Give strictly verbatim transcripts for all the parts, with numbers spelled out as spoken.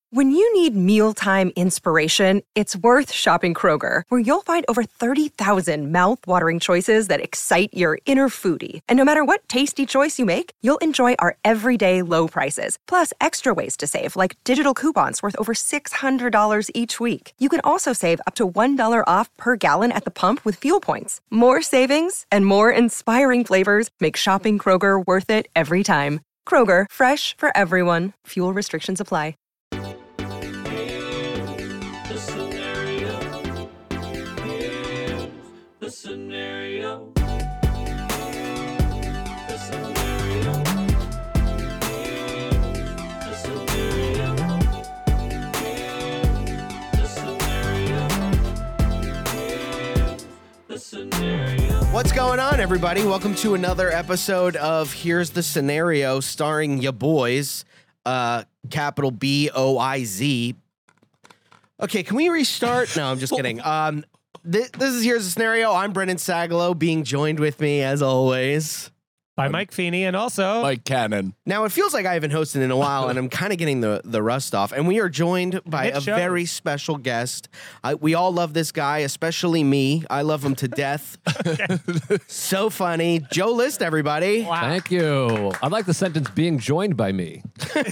When you need mealtime inspiration, it's worth shopping Kroger, where you'll find over thirty thousand mouth-watering choices that excite your inner foodie. And no matter what tasty choice you make, you'll enjoy our everyday low prices, plus extra ways to save, like digital coupons worth over six hundred dollars each week. You can also save up to one dollar off per gallon at the pump with fuel points. More savings and more inspiring flavors make shopping Kroger worth it every time. Kroger, fresh for everyone. Fuel restrictions apply. The scenario. The scenario. The scenario. The scenario. The scenario. What's going on, everybody? Welcome to another episode of Here's the Scenario, starring ya boys, uh, capital B O I Z. Okay, can we restart? No, I'm just kidding. Um, th- this is Here's the Scenario. I'm Brendan Sagalow, being joined with me, as always, by Mike Feeney, and also Mike Cannon. Now, it feels like I haven't hosted in a while, and I'm kind of getting the, the rust off. And we are joined by It a shows. very special guest. I, we all love this guy, especially me. I love him to death. So funny. Joe List, everybody. wow. Thank you. I like the sentence being joined by me.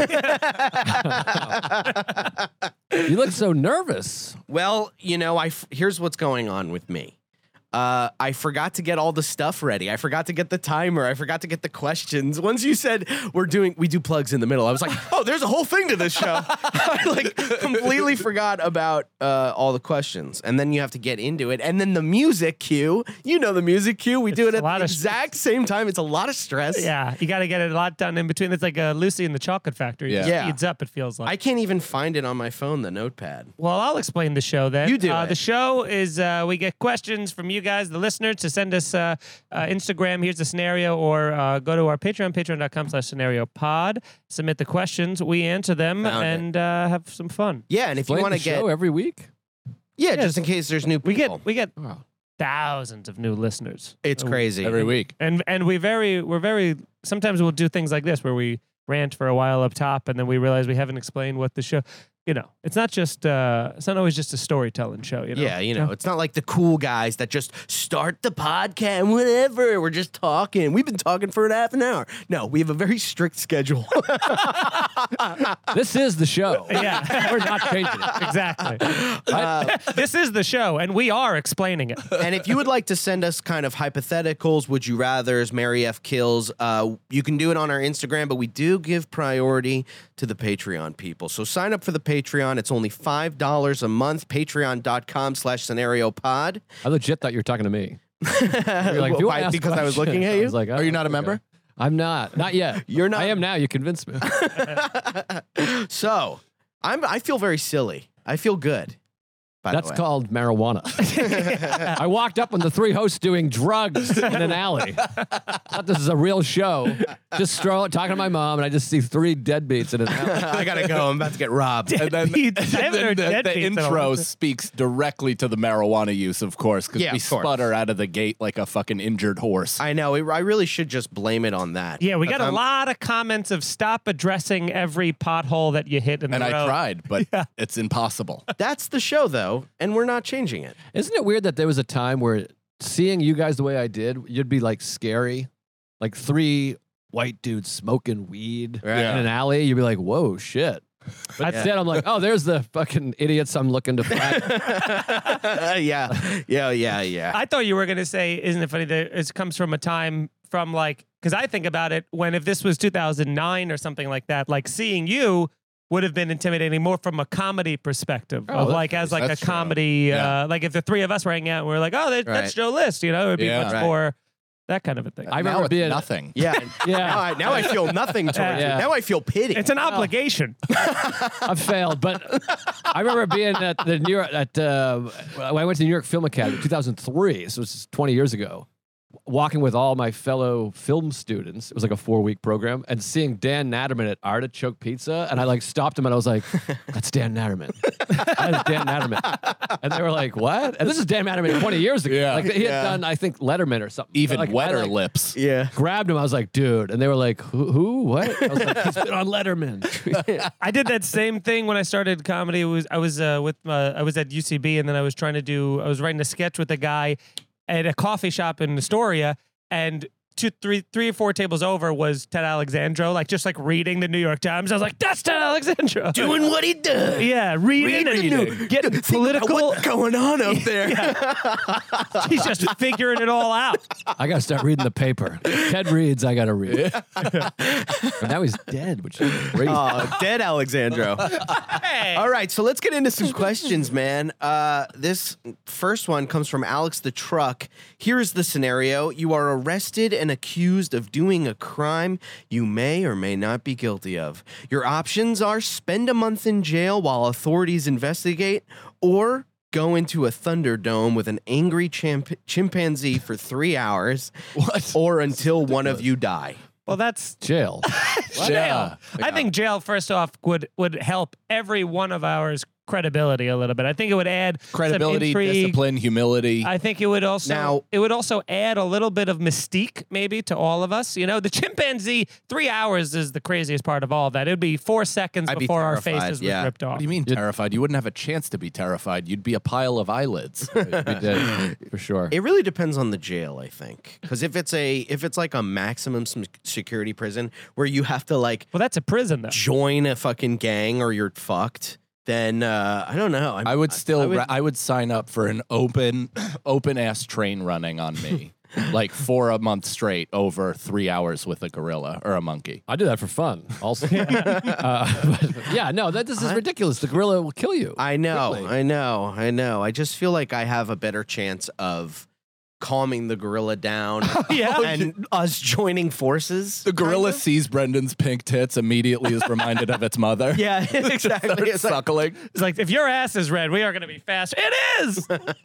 You look so nervous. Well, you know, I f- here's what's going on with me. Uh, I forgot to get all the stuff ready. I forgot to get the timer. I forgot to get the questions. Once you said we're doing, we do plugs in the middle, I was like, oh, there's a whole thing to this show. I like completely forgot about uh, all the questions. And then you have to get into it. And then the music cue, you know the music cue. We do it It's at a lot the of exact same time. It's a lot of stress. Yeah, you got to get a lot done in between. It's like uh, Lucy in the Chocolate Factory. Yeah. It Yeah. speeds up, it feels like. I can't even find it on my phone, the notepad. well, I'll explain the show then. You do Uh, it. the show is uh, we get questions from you guys, the listeners, to send us uh, uh, Instagram, here's the scenario, or uh, go to our Patreon, patreon.com slash scenario pod. Submit the questions. We answer them Found it. and uh, have some fun. Yeah, and if Play you want the to get, show every week. yeah, just in case there's new We people. get we get Wow. thousands of new listeners. It's Uh, crazy. Every week. And and we very we're very sometimes we'll do things like this where we rant for a while up top and then we realize we haven't explained what the show, you know, it's not just uh it's not always just a storytelling show, you know. Yeah, you know, it's not like the cool guys that just start the podcast, whatever. We're just talking. We've been talking for an half an hour. No, we have a very strict schedule. This is the show. Yeah. We're not changing it. Exactly. Uh, This is the show and we are explaining it. and if you would like to send us kind of hypotheticals, would you rathers, Mary F. Kills, uh, you can do it on our Instagram, but we do give priority to the Patreon people. So sign up for the Patreon. It's only five dollars a month, patreon.com slash scenario pod. I legit thought you were talking to me. You're like, if you Why? wanna ask Because I was questions. looking at I you? was like, Are you not a okay. member? I'm not. Not yet. You're not- I am now. You convinced me. So I'm, I feel very silly. I feel good. By That's the way. called marijuana. I walked up on the three hosts doing drugs in an alley. Thought this is a real show. Just strolling, talking to my mom, and I just see three deadbeats in an alley. I gotta go. I'm about to get robbed. And then, Deadbeats. I and haven't then heard the, the deadbeats in a intro long time. speaks directly to the marijuana use, of course, because Yeah, we of course. sputter out of the gate like a fucking injured horse. I know. I really should just blame it on that. Yeah, we But got a I'm- lot of comments of stop addressing every pothole that you hit in and the I road. tried, but it's impossible. That's the show, though, and we're not changing it. Isn't it weird that there was a time where seeing you guys the way I did, you'd be like scary, like three white dudes smoking weed Right. in an alley. You'd be like, "Whoa, shit!" But instead, I'm like, "Oh, there's the fucking idiots I'm looking to find." yeah, yeah, yeah, yeah. I thought you were going to say, isn't it funny that it comes from a time from like, because I think about it when if this was two thousand nine or something like that, like seeing you would have been intimidating more from a comedy perspective Oh, of that's- like as like a that's true. comedy, Yeah. uh, like if the three of us were hanging out and we are like, oh, that, Right. that's Joe List, you know, it would be Yeah. much Right. more that kind of a thing. I now remember it's being nothing. yeah, Yeah. Now I, now I feel nothing towards Yeah. you. Now I feel pity. It's an obligation. I've failed, but I remember being at the New York at uh, when I went to the New York Film Academy, two thousand three. So it was twenty years ago, walking with all my fellow film students. It was like a four week program, and seeing Dan Natterman at Artichoke Pizza, and I like stopped him and I was like, "That's Dan Natterman. That is Dan Natterman." And they were like, "What?" And this is Dan Natterman twenty years ago. Yeah. Like he had Yeah. done, I think, Letterman or something. Even Like, I, wetter like, lips. Yeah. Grabbed him. I was like, "Dude," and they were like, "Who? who what?" I was like, "He's been on Letterman." I did that same thing when I started comedy. It was I was uh, with uh, I was at U C B, and then I was trying to do I was writing a sketch with a guy at a coffee shop in Astoria, and two, three, three or four tables over was Ted Alexandro, like just like reading the New York Times. I was like, "That's Ted Alexandro Doing what he does. Yeah, reading Reading. and getting Think about political. what's going on up there. He's just figuring it all out. I gotta start reading the paper. Ted reads, I gotta read. And now he's dead, which is crazy. Oh, dead Alexandro. Hey. All right, so let's get into some questions, man. Uh, this first one comes from Alex the Truck. Here's the scenario. You are arrested and accused of doing a crime you may or may not be guilty of. Your options are spend a month in jail while authorities investigate, or go into a Thunderdome with an angry champ- chimpanzee for three hours, What? or until one of you die. Well, that's Jail. jail. I think jail, first off, would would help every one of ours credibility a little bit. I think it would add some Credibility, intrigue. discipline, humility. I think it would also Now- it would also add a little bit of mystique maybe to all of us. You know, the chimpanzee, three hours is the craziest part of all of that. It would be four seconds I'd be before our terrified, faces yeah. were ripped off. What do you mean terrified? You wouldn't have a chance to be terrified. You'd be a pile of eyelids. We did, for sure. It really depends on the jail, I think, because if it's a if it's like a maximum s- security prison where you have to like Well, that's a prison though. join a fucking gang or you're fucked, then uh, I don't know. I would still. I I would- would, I would sign up for an open, open ass train running on me, like for a month straight over three hours with a gorilla or a monkey. I do that for fun, also. uh, but yeah, no, that this is ridiculous. The gorilla will kill you. I know, Quickly. I know, I know. I just feel like I have a better chance of calming the gorilla down yeah? and us joining forces. The gorilla kind of. sees Brendan's pink tits, immediately is reminded of its mother. Yeah, exactly. Starts It's like, suckling. It's like, if your ass is red, we are going to be fast. It is!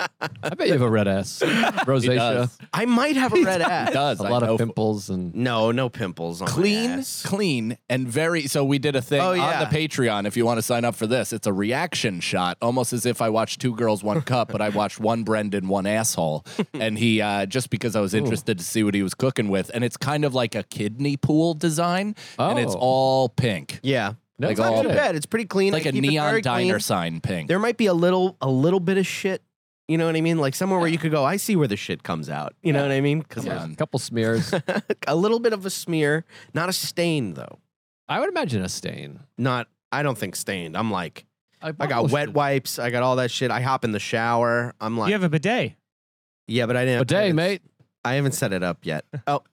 I bet you have a red ass. Rosacea. does. I might have a red ass. It does. A I lot know of for- pimples and No, no pimples on my Clean, ass. clean, and very. So we did a thing Oh, yeah. on the Patreon. If you want to sign up for this, it's a reaction shot, almost as if I watched Two Girls, One Cup, but I watched one Brendan, one asshole, and he uh, just because I was interested to see what he was cooking with, and it's kind of like a kidney pool design, and it's Oh. all pink, Yeah, No, it's it's not all too good. bad. It's pretty clean. like I a keep it neon very diner clean. sign pink. There might be a little a little bit of shit. You know what I mean? Like somewhere where you could go, I see where the shit comes out. You know what I mean? Because Come there's on. a couple smears. a little bit of a smear, not a stain though. I would imagine a stain. Not, I don't think stained. I'm like, I got almost wet should- wipes. I got all that shit. I hop in the shower. I'm like, You have a bidet. yeah, but I didn't. A day, mate. I haven't set it up yet. Oh.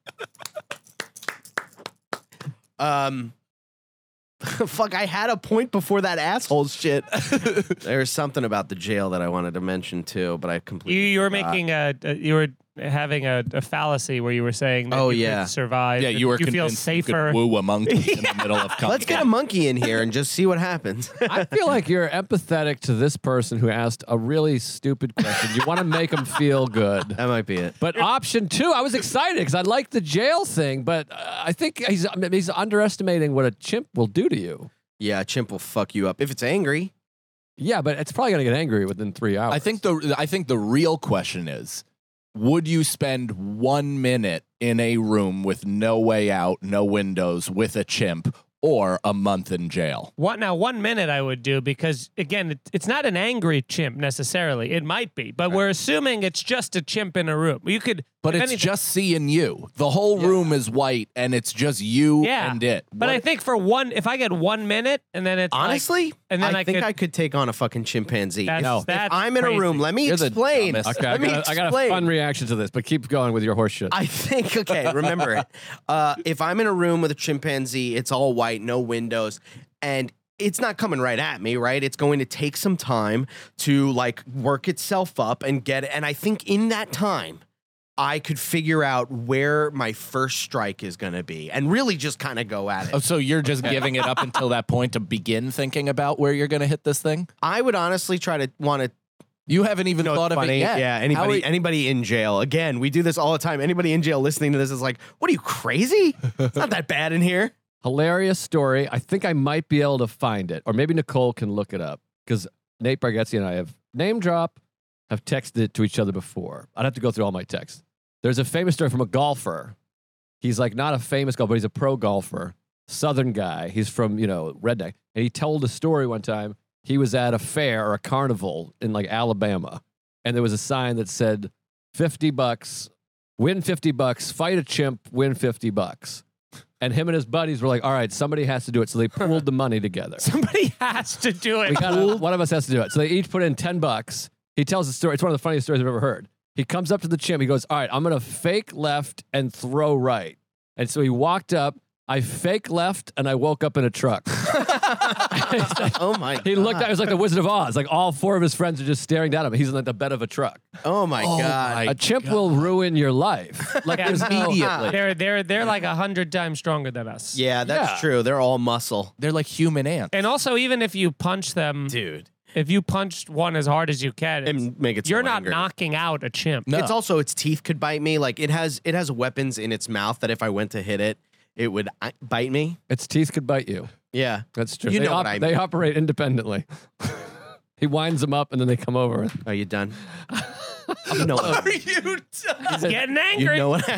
um. Fuck, I had a point before that asshole shit. There was something about the jail that I wanted to mention too, but I You, completely you were forgot. making a, a you were having a, a fallacy where you were saying that Oh, you yeah. could survive. yeah, that you were you feel convinced you could safer. woo a monkey in the middle of. Let's get a monkey in here and just see what happens. I feel like you're empathetic to this person who asked a really stupid question. You want to make them feel good. That might be it. But option two, I was excited because I like the jail thing, but uh, I think he's he's underestimating what a chimp will do to you. Yeah, a chimp will fuck you up if it's angry. Yeah, but it's probably gonna get angry within three hours. I think the I think the real question is, would you spend one minute in a room with no way out, no windows, with a chimp, or a month in jail? What now? One minute I would do because again, it, it's not an angry chimp necessarily. It might be, but we're assuming it's just a chimp in a room. You could, But if it's anything- just seeing you. The whole room is white, and it's just you yeah. and it. But What- I think for one, if I get one minute and then it's like- Honestly, and then I, I think could- I could take on a fucking chimpanzee. That's- If- No. if that's I'm in a room, crazy. let me You're the explain. dumbest. okay, I Let me got, a- I got a explain. fun reaction to this, but keep going with your horse shit. I think, okay, remember it. Uh, if I'm in a room with a chimpanzee, it's all white, no windows, and it's not coming right at me, right? It's going to take some time to like work itself up and get it. And I think in that time, I could figure out where my first strike is going to be and really just kind of go at Oh, it. so you're just giving it up until that point to begin thinking about where you're going to hit this thing? I would honestly try to want to You haven't even No, thought it's of funny. it yet. Yeah, How anybody are- anybody in jail. Again, we do this all the time. Anybody in jail listening to this is like, what are you, crazy? It's not that bad in here. Hilarious story. I think I might be able to find it, or maybe Nicole can look it up because Nate Bargatze and I have name drop, have texted it to each other before. I'd have to go through all my texts. There's a famous story from a golfer. He's like not a famous golfer, but he's a pro golfer, Southern guy. He's from, you know, redneck. And he told a story one time. He was at a fair or a carnival in like Alabama, and there was a sign that said fifty bucks, win fifty bucks, fight a chimp, win fifty bucks. And him and his buddies were like, all right, somebody has to do it. So they pooled the money together. Somebody has to do We it. gotta, one of us has to do it. So they each put in ten bucks. He tells the story. It's one of the funniest stories I've ever heard. He comes up to the chimp. He goes, all right, I'm going to fake left and throw right. And so he walked up. I fake left and I woke up in a truck. Oh my He looked at it was like the Wizard of Oz. Like all four of his friends are just staring down at him. He's in the bed of a truck. Oh my god. A chimp will ruin your life. Like Yeah, immediately. They're they're they're like a hundred times stronger than us. Yeah, that's Yeah. true. They're all muscle. They're like human ants. And also, even if you punch them, Dude. if you punched one as hard as you can, it's- And make it you're so not angry. knocking out a chimp. No. It's also its teeth could bite me. Like it has it has weapons in its mouth that if I went to hit it, it would uh, bite me. Its teeth could bite you. Yeah. That's true. You they, know what I they mean. operate independently. He winds them up and then they come over. Are you done? no. Are you He's getting You angry. know what?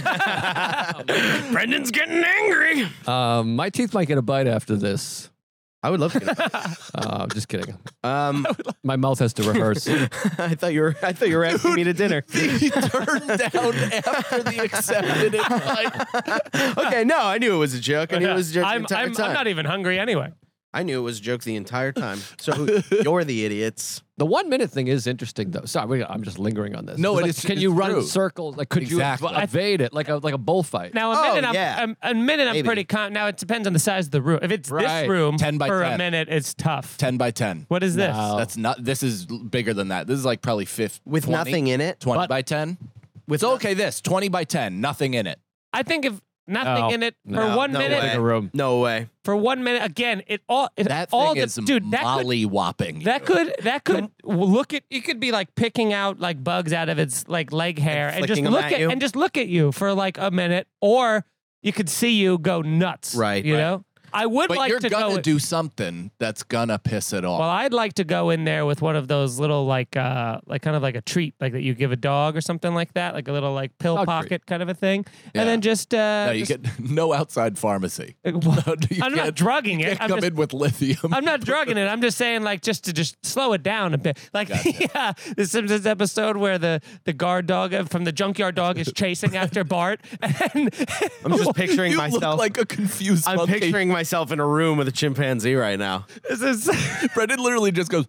Brendan's getting angry. Um, my teeth might get a bite after this. I would love to. Uh, just kidding. Um, My mouth has to rehearse. I thought you were. I thought you were asking me to dinner. He turned down after the accepted invite. Okay, no, I knew it was a joke. I knew it was a joke the I'm, entire I'm, time. I'm not even hungry anyway. I knew it was a joke the entire time. So you're the idiots. The one minute thing is interesting though. Sorry, we- I'm just lingering on this. No, It's it like, is- Can it's you run in true. circles? Like, could Exactly. you ev- evade it like a like a bullfight? Now a Oh, minute, I'm, yeah. I'm- a minute, I'm Maybe. pretty. Con- now it depends on the size of the room. If it's Right. this room, ten by for ten. a minute, it's tough. ten by ten. What is this? No. That's not. This is l- bigger than that. This is like probably fifty. With nothing in it. twenty But- by ten. With So okay, this twenty by ten, nothing in it. I think if nothing No. in it No. for one No minute, way. Bigger room. No way. for one minute, again, it all it, That all thing the, is dude. That could molly whopping. That could that could look at it could be like picking out like bugs out of its like leg hair and, just flicking 'em look at at, you? and just look at you for like a minute, or you could see you go nuts. Right, You right. know, I would but like you're to gonna go. do something that's gonna piss it off. Well, I'd like to go in there with one of those little like uh like kind of like a treat like that you give a dog or something like that, like a little like pill Dog pocket treat. kind of a thing, Yeah. and then just uh. no, you just- get no outside pharmacy. Uh, No, you I'm not can't- drugging you it. can't I'm come just- in with lithium. I'm not drugging it. I'm just saying, like, just to just slow it down a bit. Like, yeah, the Simpsons episode where the, the guard dog uh, from the junkyard dog is chasing after Bart. And I'm just picturing you myself. look like a confused I'm monkey. picturing myself in a room with a chimpanzee right now. this is, Brendan literally just goes.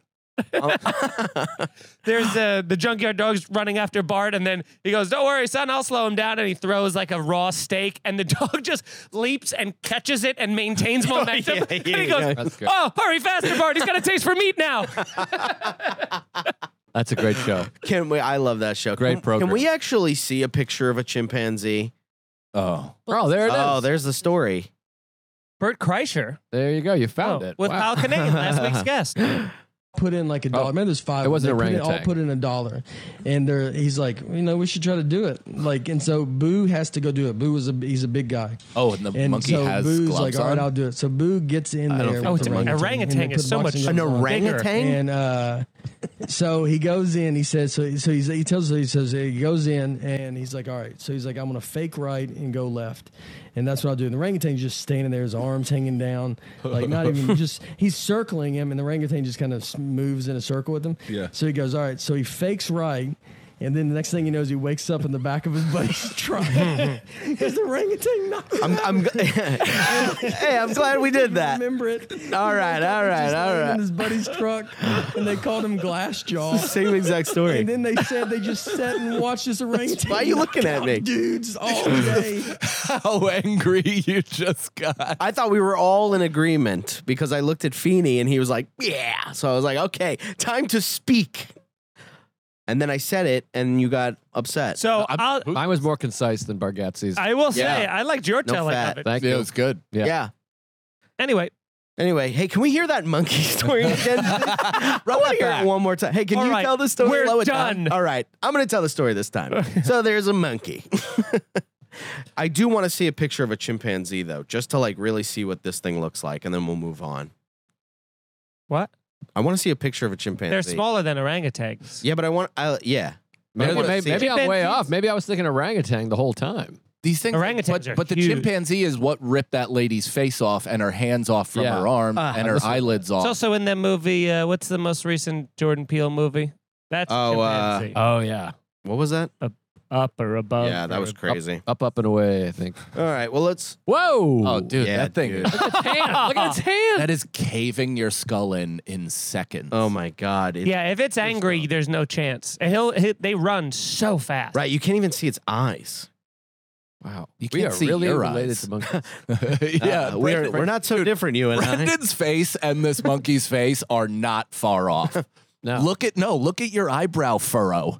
there's uh, the junkyard dog's running after Bart, and then he goes, "Don't worry, son, I'll slow him down." And he throws like a raw steak, and the dog just leaps and catches it and maintains momentum. yeah, and yeah, he goes, yeah. That's good. "Oh, hurry faster, Bart! He's got a taste for meat now." That's a great show. Can we? I love that show. Great can, program. Can we actually see a picture of a chimpanzee? Oh, Oh, there it is. Oh, there's the story. Bert Kreischer. There you go. You found Oh, it. with Wow. Kyle Kinane, last week's guest. Put in like a dollar. Remember, there's five. It wasn't they a put in, orangutan. all put in a dollar, and they're, he's like, you know, we should try to do it. Like, and so Boo has to go do it. Boo is a he's a big guy, oh, and the and monkey so has Boo's gloves like, all right, on. I'll do it. So Boo gets in I don't there. think Oh, with it's the a- orangutan, orangutan and they is put so much boxing An gloves on. orangutan? And uh, so he goes in. He says, so, so he's, he tells us, he says, he goes in and he's like, all right. So he's like, I'm going to fake right and go left. And that's what I'll do. And the orangutan's just standing there, his arms hanging down, like not even just, he's circling him. And the orangutan just kind of moves in a circle with him. Yeah. So he goes, all right. So he fakes right. And then the next thing he knows, he wakes up in the back of his buddy's truck. Because the orangutan knocked him I'm, out. I'm, hey, I'm glad we did that. Remember it. All right, all right, Just all laying right. in his buddy's truck, and they called him Glassjaw. Same exact story. And then they said they just sat and watched this orangutan. Why are you looking at knock me? out dudes all day. How angry you just got. I thought we were all in agreement because I looked at Feeney and he was like, yeah. So I was like, okay, time to speak. And then I said it and you got upset. So I'm- I'll, Mine was more concise than Bargatze's. I will say, Yeah. I liked your No telling fat. of it. Thank It you. was good. Yeah. yeah. Anyway, Anyway, hey, can we hear that monkey story again? I want to hear it one more time. Hey, can All you right, tell the story? we're Slow it down? done. All right, I'm going to tell the story this time. So there's a monkey. I do want to see a picture of a chimpanzee, though, just to like really see what this thing looks like, and then we'll move on. What? I want to see a picture of a chimpanzee. They're smaller than orangutans. Yeah, but I want, I, yeah. But I Maybe, wanna maybe, see maybe it. I'm way Chimpanzees- off. Maybe I was thinking orangutan the whole time. These things, Orangutans but, are but the huge. chimpanzee is what ripped that lady's face off and her hands off from Yeah. her arm Uh, and her this- eyelids It's off. also in that movie. Uh, what's the most recent Jordan Peele movie? That's Oh, uh, chimpanzee. Oh yeah, What was that? Up or above. Yeah, that or- was crazy. up, up and away. I think. All right, well, let's. Whoa! oh, dude, Yeah, that thing. dude. Look at its hand. Look at its hand. That is caving your skull in in seconds. Oh my God. It- Yeah, if it's angry, there's no chance. And He'll, he they run so fast. Right, you can't even see its eyes. Wow, You we can't are see really your related eyes. to monkeys. yeah, Uh, we're, Brandon- we're not so different, you and I. Brandon's face and this monkey's face are not far off. No. Look at no, look at your eyebrow furrow.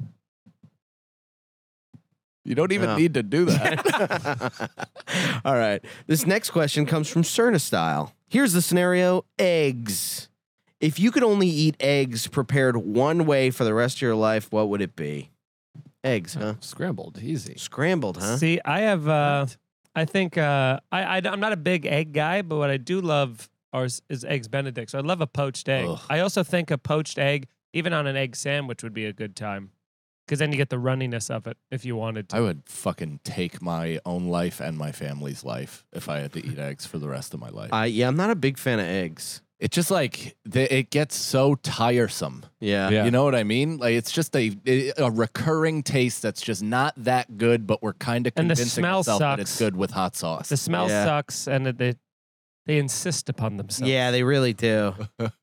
You don't even Oh. need to do that. All right. This next question comes from Cerna Style. Here's the scenario: eggs. If you could only eat eggs prepared one way for the rest of your life, what would it be? Eggs, huh? Scrambled, easy. Scrambled, huh? See, I have. Uh, I think uh, I, I I'm not a big egg guy, but what I do love are is, is eggs Benedict. So I love a poached egg. Ugh. I also think a poached egg, even on an egg sandwich, would be a good time because then you get the runniness of it if you wanted to. I would fucking take my own life and my family's life if I had to eat eggs for the rest of my life. Uh, yeah, I'm not a big fan of eggs. It's just like the, it gets so tiresome. Yeah. Yeah. You know what I mean? Like it's just a a recurring taste that's just not that good, but we're kind of And the convincing smell ourselves that it's sucks. good with hot sauce. The smell Yeah. sucks, and it- they they insist upon themselves. Yeah, they really do.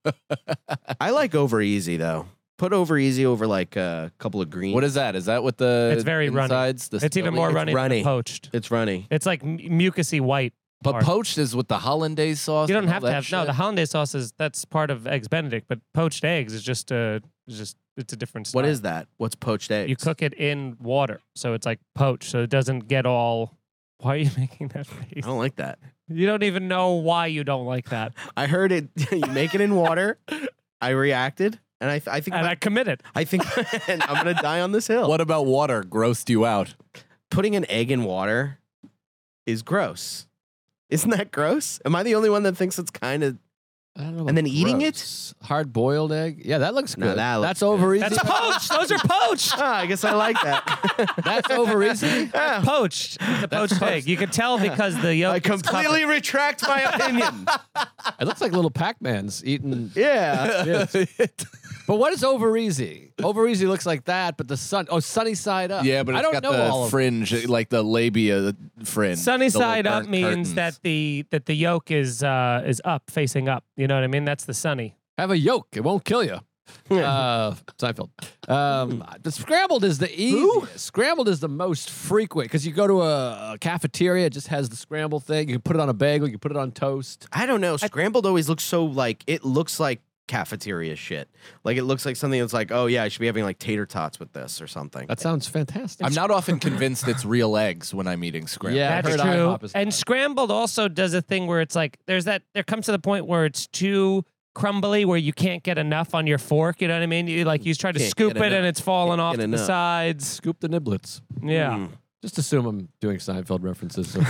I like over easy though. Put over easy over like a couple of greens. What is that? Is that what the It's very runny. insides? The It's even smelly- more It's runny, runny. than poached. It's runny. It's like mu- mucusy white. But part. poached is with the hollandaise sauce. You don't and all have to that have no. shit? The hollandaise sauce is that's part of eggs Benedict, but poached eggs is just a is just it's a different. Style. What is that? What's poached eggs? You cook it in water, so it's like poached, so it doesn't get all. Why are you making that I face? don't like that. You don't even know why you don't like that, I heard it. You make it in water. I reacted, and I, th- I think and my- I committed. I think and I'm gonna die on this hill. What about water grossed you out? Putting an egg in water is gross. Isn't that gross? Am I the only one that thinks it's kind of? I don't know. And then eating it? it? Hard boiled egg. Yeah, that looks No, good. that looks That's good. over easy. That's poached. Those are poached. Ah, I guess I like that. That's over easy. Yeah. Poached. It's a poached egg. You can tell because the yolk. I is covered. completely retract my opinion. It looks like little Pac-Mans eating. Yeah. But what is over easy? Over easy looks like that, but the sun. Oh, sunny side up. Yeah, but it's I don't got know the all of fringe, like the labia fringe. Sunny the little side up burnt means curtains. that the that the yolk is uh is up, facing up. You know what I mean? That's the sunny. Have a yolk. It won't kill you. Uh, Seinfeld. Um, the scrambled is the easiest. Scrambled is the most frequent because you go to a, a cafeteria, it just has the scrambled thing. You can put it on a bagel, you can put it on toast. I don't know. Scrambled always looks so like it looks like cafeteria shit. Like it looks like something that's like, oh yeah, I should be having like tater tots with this or something. That sounds fantastic. I'm not often convinced it's real eggs when I'm eating scrambled. Yeah, I That's heard true. IHOP is And bad. scrambled also does a thing where it's like there's that there comes to the point where it's too crumbly where you can't get enough on your fork. You know what I mean? You like you try to Can't scoop get it and enough. it's falling Can't off get to the enough. sides. Scoop the niblets. Yeah. Mm. Just assume I'm doing Seinfeld references. So.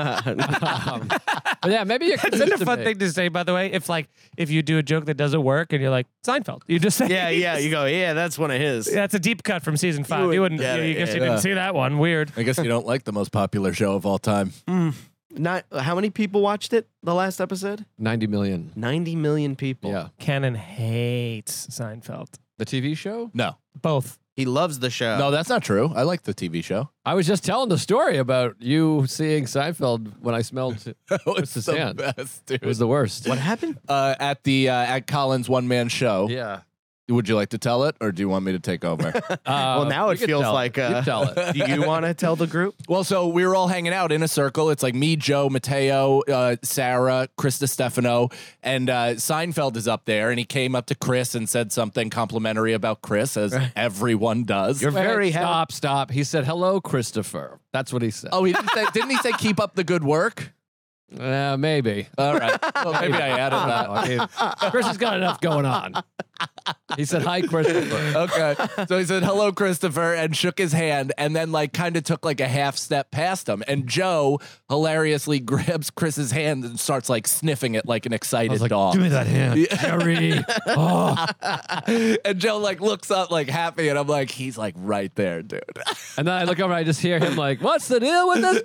um, but yeah, maybe you could It's such a use fun to thing to say, by the way. If like if you do a joke that doesn't work and you're like Seinfeld, you just say Yeah, yeah. You go, yeah, that's one of his. That's a deep cut from season five. You, wouldn't wouldn't. get You, it, you guess yeah. you didn't Yeah. see that one. Weird. I guess you don't like the most popular show of all time. Not how many people watched it? The last episode? ninety million. Ninety million people. Yeah. Cannon hates Seinfeld. The T V show? No. Both. He loves the show. No, that's not true. I like the T V show. I was just telling the story about you seeing Seinfeld when I smelled it. That was his the hand? best, dude. It was the worst. What happened? uh, at the uh, at Colin's one man show. Yeah. Would you like to tell it, or do you want me to take over? well, now it feels like, uh, tell it. Do you want to tell the group? Well, so we were all hanging out in a circle. It's like me, Joe, Mateo, uh, Sarah, Krista Stefano, and uh, Seinfeld is up there. And he came up to Chris and said something complimentary about Chris, as everyone does. You're Wait, very happy. stop, stop. He said, "Hello, Christopher." That's what he said. oh, he didn't, say, didn't he say keep up the good work? Uh, maybe. All right. Well, maybe I added I that. don't know. I mean, Chris has got enough going on. He said, hi, Christopher. Okay. So he said, hello, Christopher, and shook his hand and then like kind of took like a half step past him. And Joe hilariously grabs Chris's hand and starts like sniffing it like an I excited was like, dog. give me that hand. Jerry. Oh. And Joe like looks up like happy and I'm like, he's like right there, dude. And then I look over, I just hear him like, what's the deal with this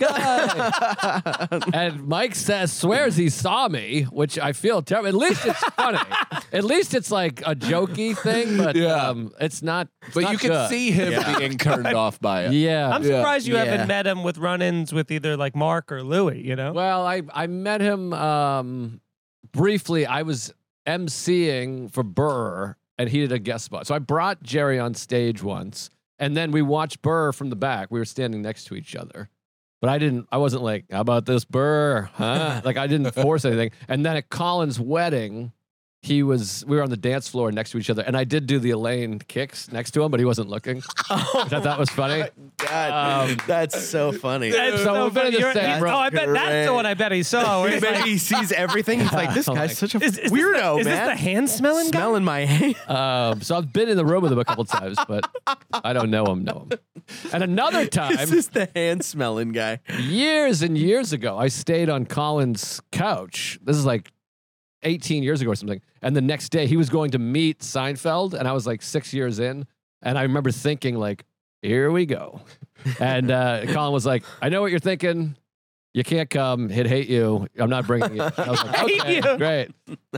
guy? And Mike says, swears he saw me, which I feel terrible. At least it's funny. At least it's like a jokey thing, but Yeah. um, it's not. It's But not you can good. see him being turned off by it. Yeah. I'm Yeah. surprised you Yeah. haven't met him with run-ins with either like Mark or Louie. You know. Well, I I met him um, briefly. I was emceeing for Burr, and he did a guest spot. So I brought Jerry on stage once, and then we watched Burr from the back. We were standing next to each other. But I didn't, I wasn't like, how about this Burr? Huh? Like I didn't force anything. And then at Colin's wedding, he was, we were on the dance floor next to each other. And I did do the Elaine kicks next to him, but he wasn't looking. I thought that was funny. God, Um, that's so funny. That's So we've been in the You're- same he's- room. Oh, I bet that's Great. the one I bet he saw. where he's Maybe like, he sees everything. He's like, this I'm guy's like, such a is, is weirdo, this the, is man. this the hand smelling guy? Smelling my hand. Um, so I've been in the room with him a couple times, but I don't know him, know him. And another time, This is the hand smelling guy. years and years ago, I stayed on Colin's couch. This is like eighteen years ago or something. And the next day, he was going to meet Seinfeld, and I was like six years in. And I remember thinking, like, here we go. And uh, Colin was like, I know what you're thinking. You can't come. He'd hate you. I'm not bringing you. I was like, Hate okay, you. great.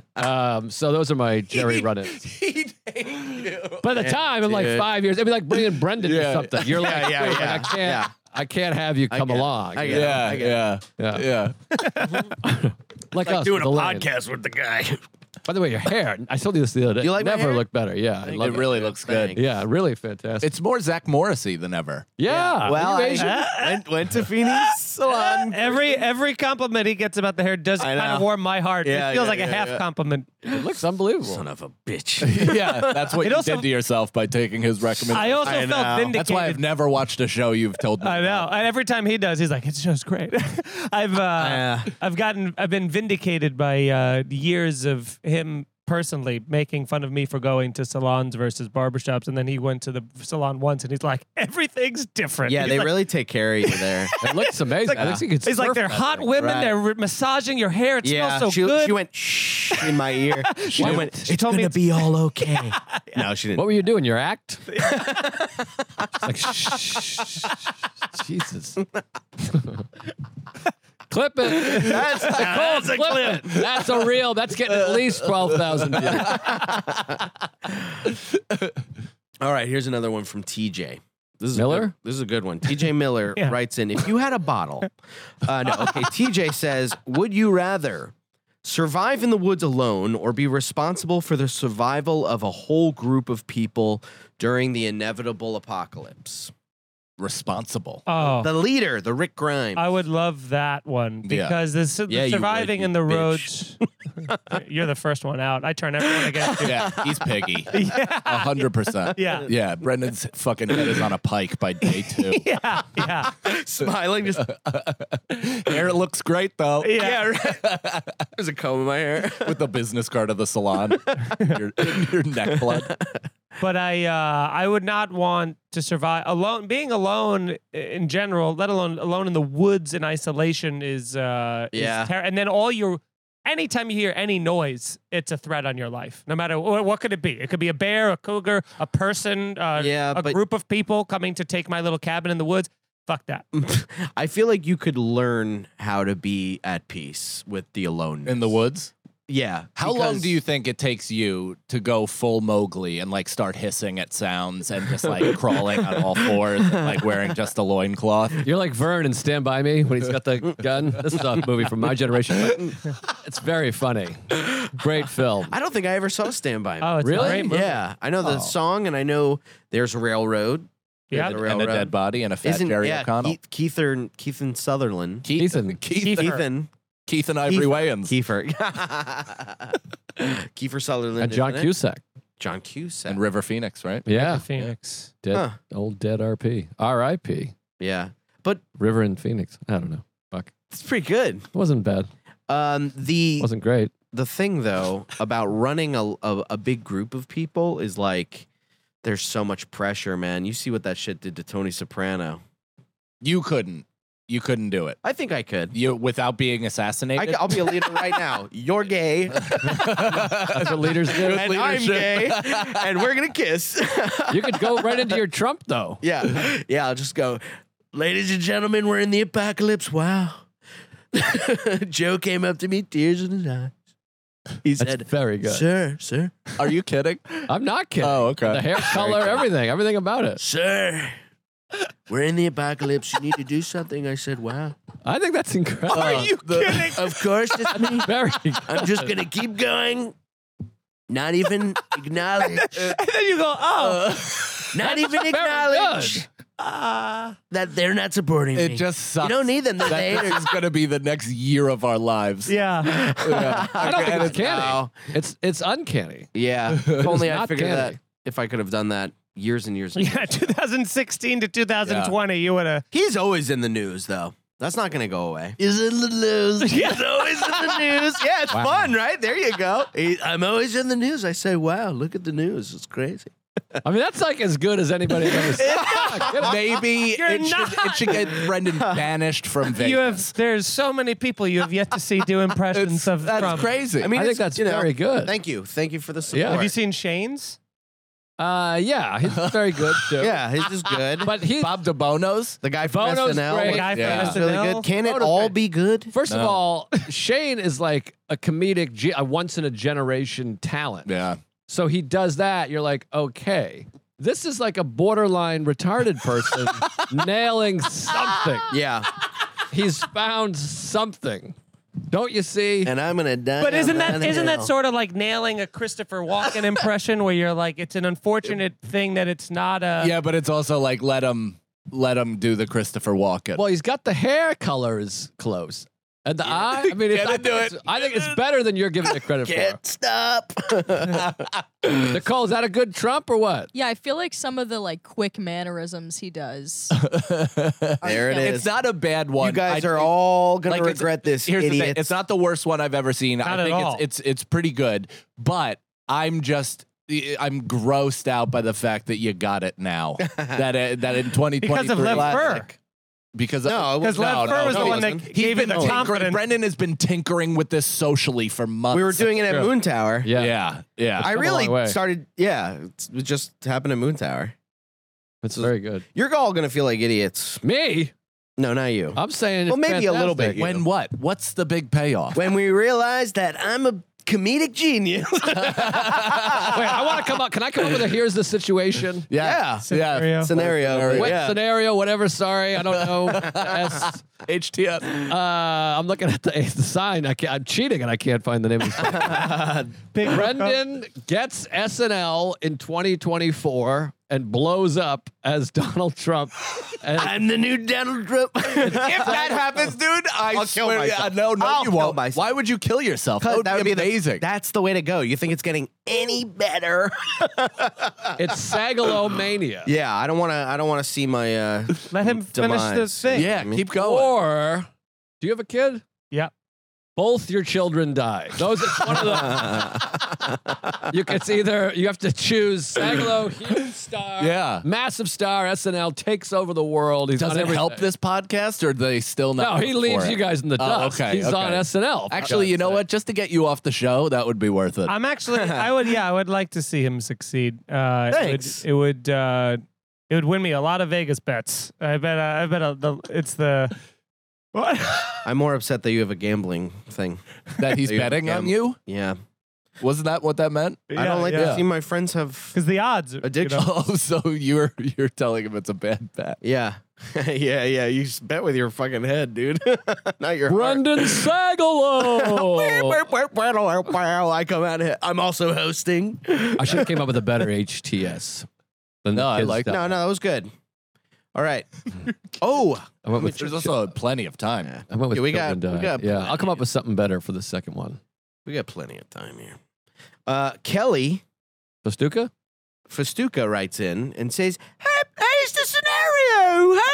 Um, so those are my Jerry run-ins. He'd hate you. But at the time, in like dude. five years, it'd be like bringing Brendan Yeah. to something. You're like, Yeah, yeah, wait, yeah, I can't, yeah. I can't have you I come get it. along. I you get it. know? Yeah, I get yeah, Yeah. yeah. Like, us Doing with a Elaine. podcast with the guy. By the way, your hair. I told you this the other day. You like my Never hair? looked better. Yeah, I love It it. really looks good. Thanks. Yeah, really fantastic. It's more Zach Morrissey than ever. yeah. Well, Are you I Asian? went, went to Phoenix salon. Every every compliment he gets about the hair does I kind of know. warm my heart. Yeah, it feels yeah, like a yeah, half yeah. compliment. It looks unbelievable. Son of a bitch. Yeah, that's what It you also- did to yourself by taking his recommendation. I also I felt know. vindicated. That's why I've never watched a show you've told me. I know. about. And every time he does, he's like, "It's just great." I've uh, Yeah. I've gotten I've been vindicated by uh, years of him personally making fun of me for going to salons versus barbershops, and then he went to the salon once, and he's like, "Everything's different." Yeah, He's they like, really take care of you there. It looks amazing. I think he could He's like, surf they're that hot thing. women. Right. They're re- massaging your hair. It yeah, smells so she, good. she went shh in my ear. She She- went, she it's told me gonna it's- be all okay. No, she didn't. What were you doing? Your act? Like, shh, shh, shh, shh. Jesus. Clip it. That's, that's a Clip clip. it. That's a reel. That's getting at least twelve thousand views. All right, here's another one from T J. This is A Miller? good, this is a good one. T J Miller Yeah. writes in, if you had a bottle, uh, no, okay. T J says, would you rather survive in the woods alone or be responsible for the survival of a whole group of people during the inevitable apocalypse? Responsible. oh, The leader, the Rick Grimes. I would love that one Yeah. because the, the Yeah, you would, surviving you in the bitch. roads. You're the first one out. I turn everyone against you. Yeah, he's piggy. Yeah. A hundred percent. Yeah. Yeah, Brendan's fucking head is on a pike by day two. Yeah, yeah, Smiling, just Hair looks great though. yeah. Right. There's a comb in my hair. With the business card of the salon. your, your neck blood. But I, uh, I would not want to survive alone. Being alone in general, let alone alone in the woods in isolation, is uh, Yeah. Is ter- and then all your, anytime you hear any noise, it's a threat on your life. No matter what, what could it be? It could be a bear, a cougar, a person, uh, Yeah, a but- group of people coming to take my little cabin in the woods. Fuck that. I feel like you could learn how to be at peace with the aloneness. In the woods? Yeah. How long because- do you think it takes you to go full Mowgli and like start hissing at sounds and just like crawling on all fours and like wearing just a loincloth? You're like Vern in Stand By Me when he's got the gun. This is a movie from my generation. But it's very funny. Great film. I don't think I ever saw Stand By Me. Oh, it's Really? a great movie. yeah. I know the Oh. song and I know there's a railroad. Yeah. The And a railroad. dead body and a fat Isn't, Jerry yeah, O'Connell. Keith, Keither, Keithan Sutherland. Keith, Keithan. Keith, Kiefer. Keithan. Keith and Ivory Kiefer. Wayans. Kiefer. Kiefer Sutherland. And John isn't it? Cusack. John Cusack. And River Phoenix, right? Yeah. Phoenix. Dead, Huh. Old dead R P. R I P. Yeah. But River in Phoenix. I don't know. Fuck. it's pretty good. It wasn't bad. Um, the Wasn't great. the thing though about running a, a a big group of people is like there's so much pressure, man. You see what that shit did to Tony Soprano. You couldn't. You couldn't do it. I think I could. You without being I, assassinated. will be a leader right now. You're gay, That's what leaders do. and I'm gay, and we're gonna kiss. You could go right into your Trump though. Yeah, yeah. I'll just go, ladies and gentlemen, we're in the apocalypse. Wow. Joe came up to me, tears in his eyes. He That's said, very good. "Sir, sir, Are you kidding? I'm not kidding. Oh, okay. The hair color, everything, everything about it. sir, we're in the apocalypse. You need to do something." I said, "Wow, I think that's incredible. Are you kidding? of course it's me. Very. I'm just gonna keep going. Not even acknowledge. And then you go, oh, Not even very acknowledge uh, that they're not supporting me. It just sucks. You don't need them. They're the That this haters. is going to be the next year of our lives. yeah. Yeah. I don't think And it's canny. no. It's it's uncanny. Yeah. If only I not figured candy. that. If I could have done that years and years ago. Yeah, twenty sixteen to twenty twenty, you would have. He's always in the news, though. That's not going to go away. He's in the news. He's always in the news. Yeah, it's fun, right? There you go. He, I'm always in the news. I say, wow, look at the news. It's crazy. I mean, that's like as good as anybody has ever said. Maybe You're it should, it should get Brendan banished from Vegas. You have. There's so many people you have yet to see do impressions It's- of that's Trump. crazy. I mean, I think it's, that's you know, very good. Thank you. Thank you for the support. Yeah. Have you seen Shane's? Uh, yeah, he's very good too. Yeah, his is good. But he, Bob DeBono's. the guy from Bono's S N L. great. The guy from Yeah. It's really S N L? good. Can it Bono's all great. be good? first of No. all, Shane is like a comedic, ge- a once in a generation talent. Yeah. So he does that. You're like, okay, this is like a borderline retarded person nailing something. Yeah. He's found something. Don't you see? And I'm gonna die. But isn't down that the isn't that hill. sort of like nailing a Christopher Walken impression where you're like, it's an unfortunate thing that it's not a. Yeah, but it's also like let him let him do the Christopher Walken. Well, he's got the hair color is close. And the eye, I mean, it's, Get I, into think it. it's, I think it's better than you're giving it credit Can't stop. for. Nicole, is that a good Trump or what? Yeah, I feel like some of the like quick mannerisms he does. There it is. It's not a bad one. You guys I are think- all gonna like, it's- regret this, Here's the thing. idiots. It's not the worst one I've ever seen. Not I at think all. it's it's it's pretty good, but I'm just I'm grossed out by the fact that you got it now. that uh, that in twenty twenty-three Because of Lev Fur. Because No, it Because was- Lev no, Fur no, was no, the he one that wasn't. gave you been the tinkering- confidence. Brendan has been tinkering with this socially for months. we were doing it at true. Moon Tower. Yeah. Yeah, yeah. I come a long way. really started. Yeah, it's- it just happened at Moon Tower. It's very good. You're all gonna feel like idiots. Me? No, not you. I'm saying Well, it's maybe a little fantastic. bit. when what? What's the big payoff? When we realized that I'm a comedic genius. Wait, I want to come up. Can I come up with a here's the situation? yeah, Scenario. yeah. Scenario. What yeah. scenario? Whatever. Sorry, I don't know. S. H T S. Uh, I'm looking at the, the sign. I can't, I'm cheating and I can't find the name of the Big Brendan gets S N L in twenty twenty-four and blows up as Donald Trump. And I'm the new Donald Trump. If that happens, dude, I I'll kill swear, myself. yeah, no, no, I'll you kill won't. myself. Why would you kill yourself? That would, that would be be amazing. The, that's the way to go. You think it's getting any better? it's Sagalo Mania. Yeah, I don't want to. I don't want to see my. Uh, Let him finish the demise. thing. yeah, I mean- keep going. Or, do you have a kid? Yeah. Both your children die. Those are one of the. You, it's either you have to choose Sagalo, huge star, Yeah. massive star, S N L takes over the world. He's Does on it everything. help this podcast, or do they still not? No, he look leaves for you it? guys in the Oh, dust. okay, He's okay. on S N L. for Actually, you God's know sake. what? Just to get you off the show, that would be worth it. I'm actually, I would, yeah, I would like to see him succeed. Uh, Thanks. It would, it would, uh, it would win me a lot of Vegas bets. I bet, uh, I bet uh, the, it's the. What? I'm more upset that you have a gambling thing. that he's That you have a betting on gam- you. Yeah, Wasn't that what that meant? I don't like yeah. to see my friends have. Because the odds. you Addiction. know. Oh, so you're you're telling him it's a bad bet. Yeah, yeah, yeah. You s- bet with your fucking head, dude. Not your heart. Brendan Sagalo. I come out. Of, I'm also hosting. I should have came up with a better H T S. Than the No, I kids like stuff. No, no, that was good. All right. Oh, I went with There's also plenty of time. yeah. I went with Yeah, we got- children we die. got yeah. plenty I'll come up of- with something better for the second one. we got plenty of time here. Uh, Kelly Festuca? Festuca writes in and says, hey, here's the scenario. Hey,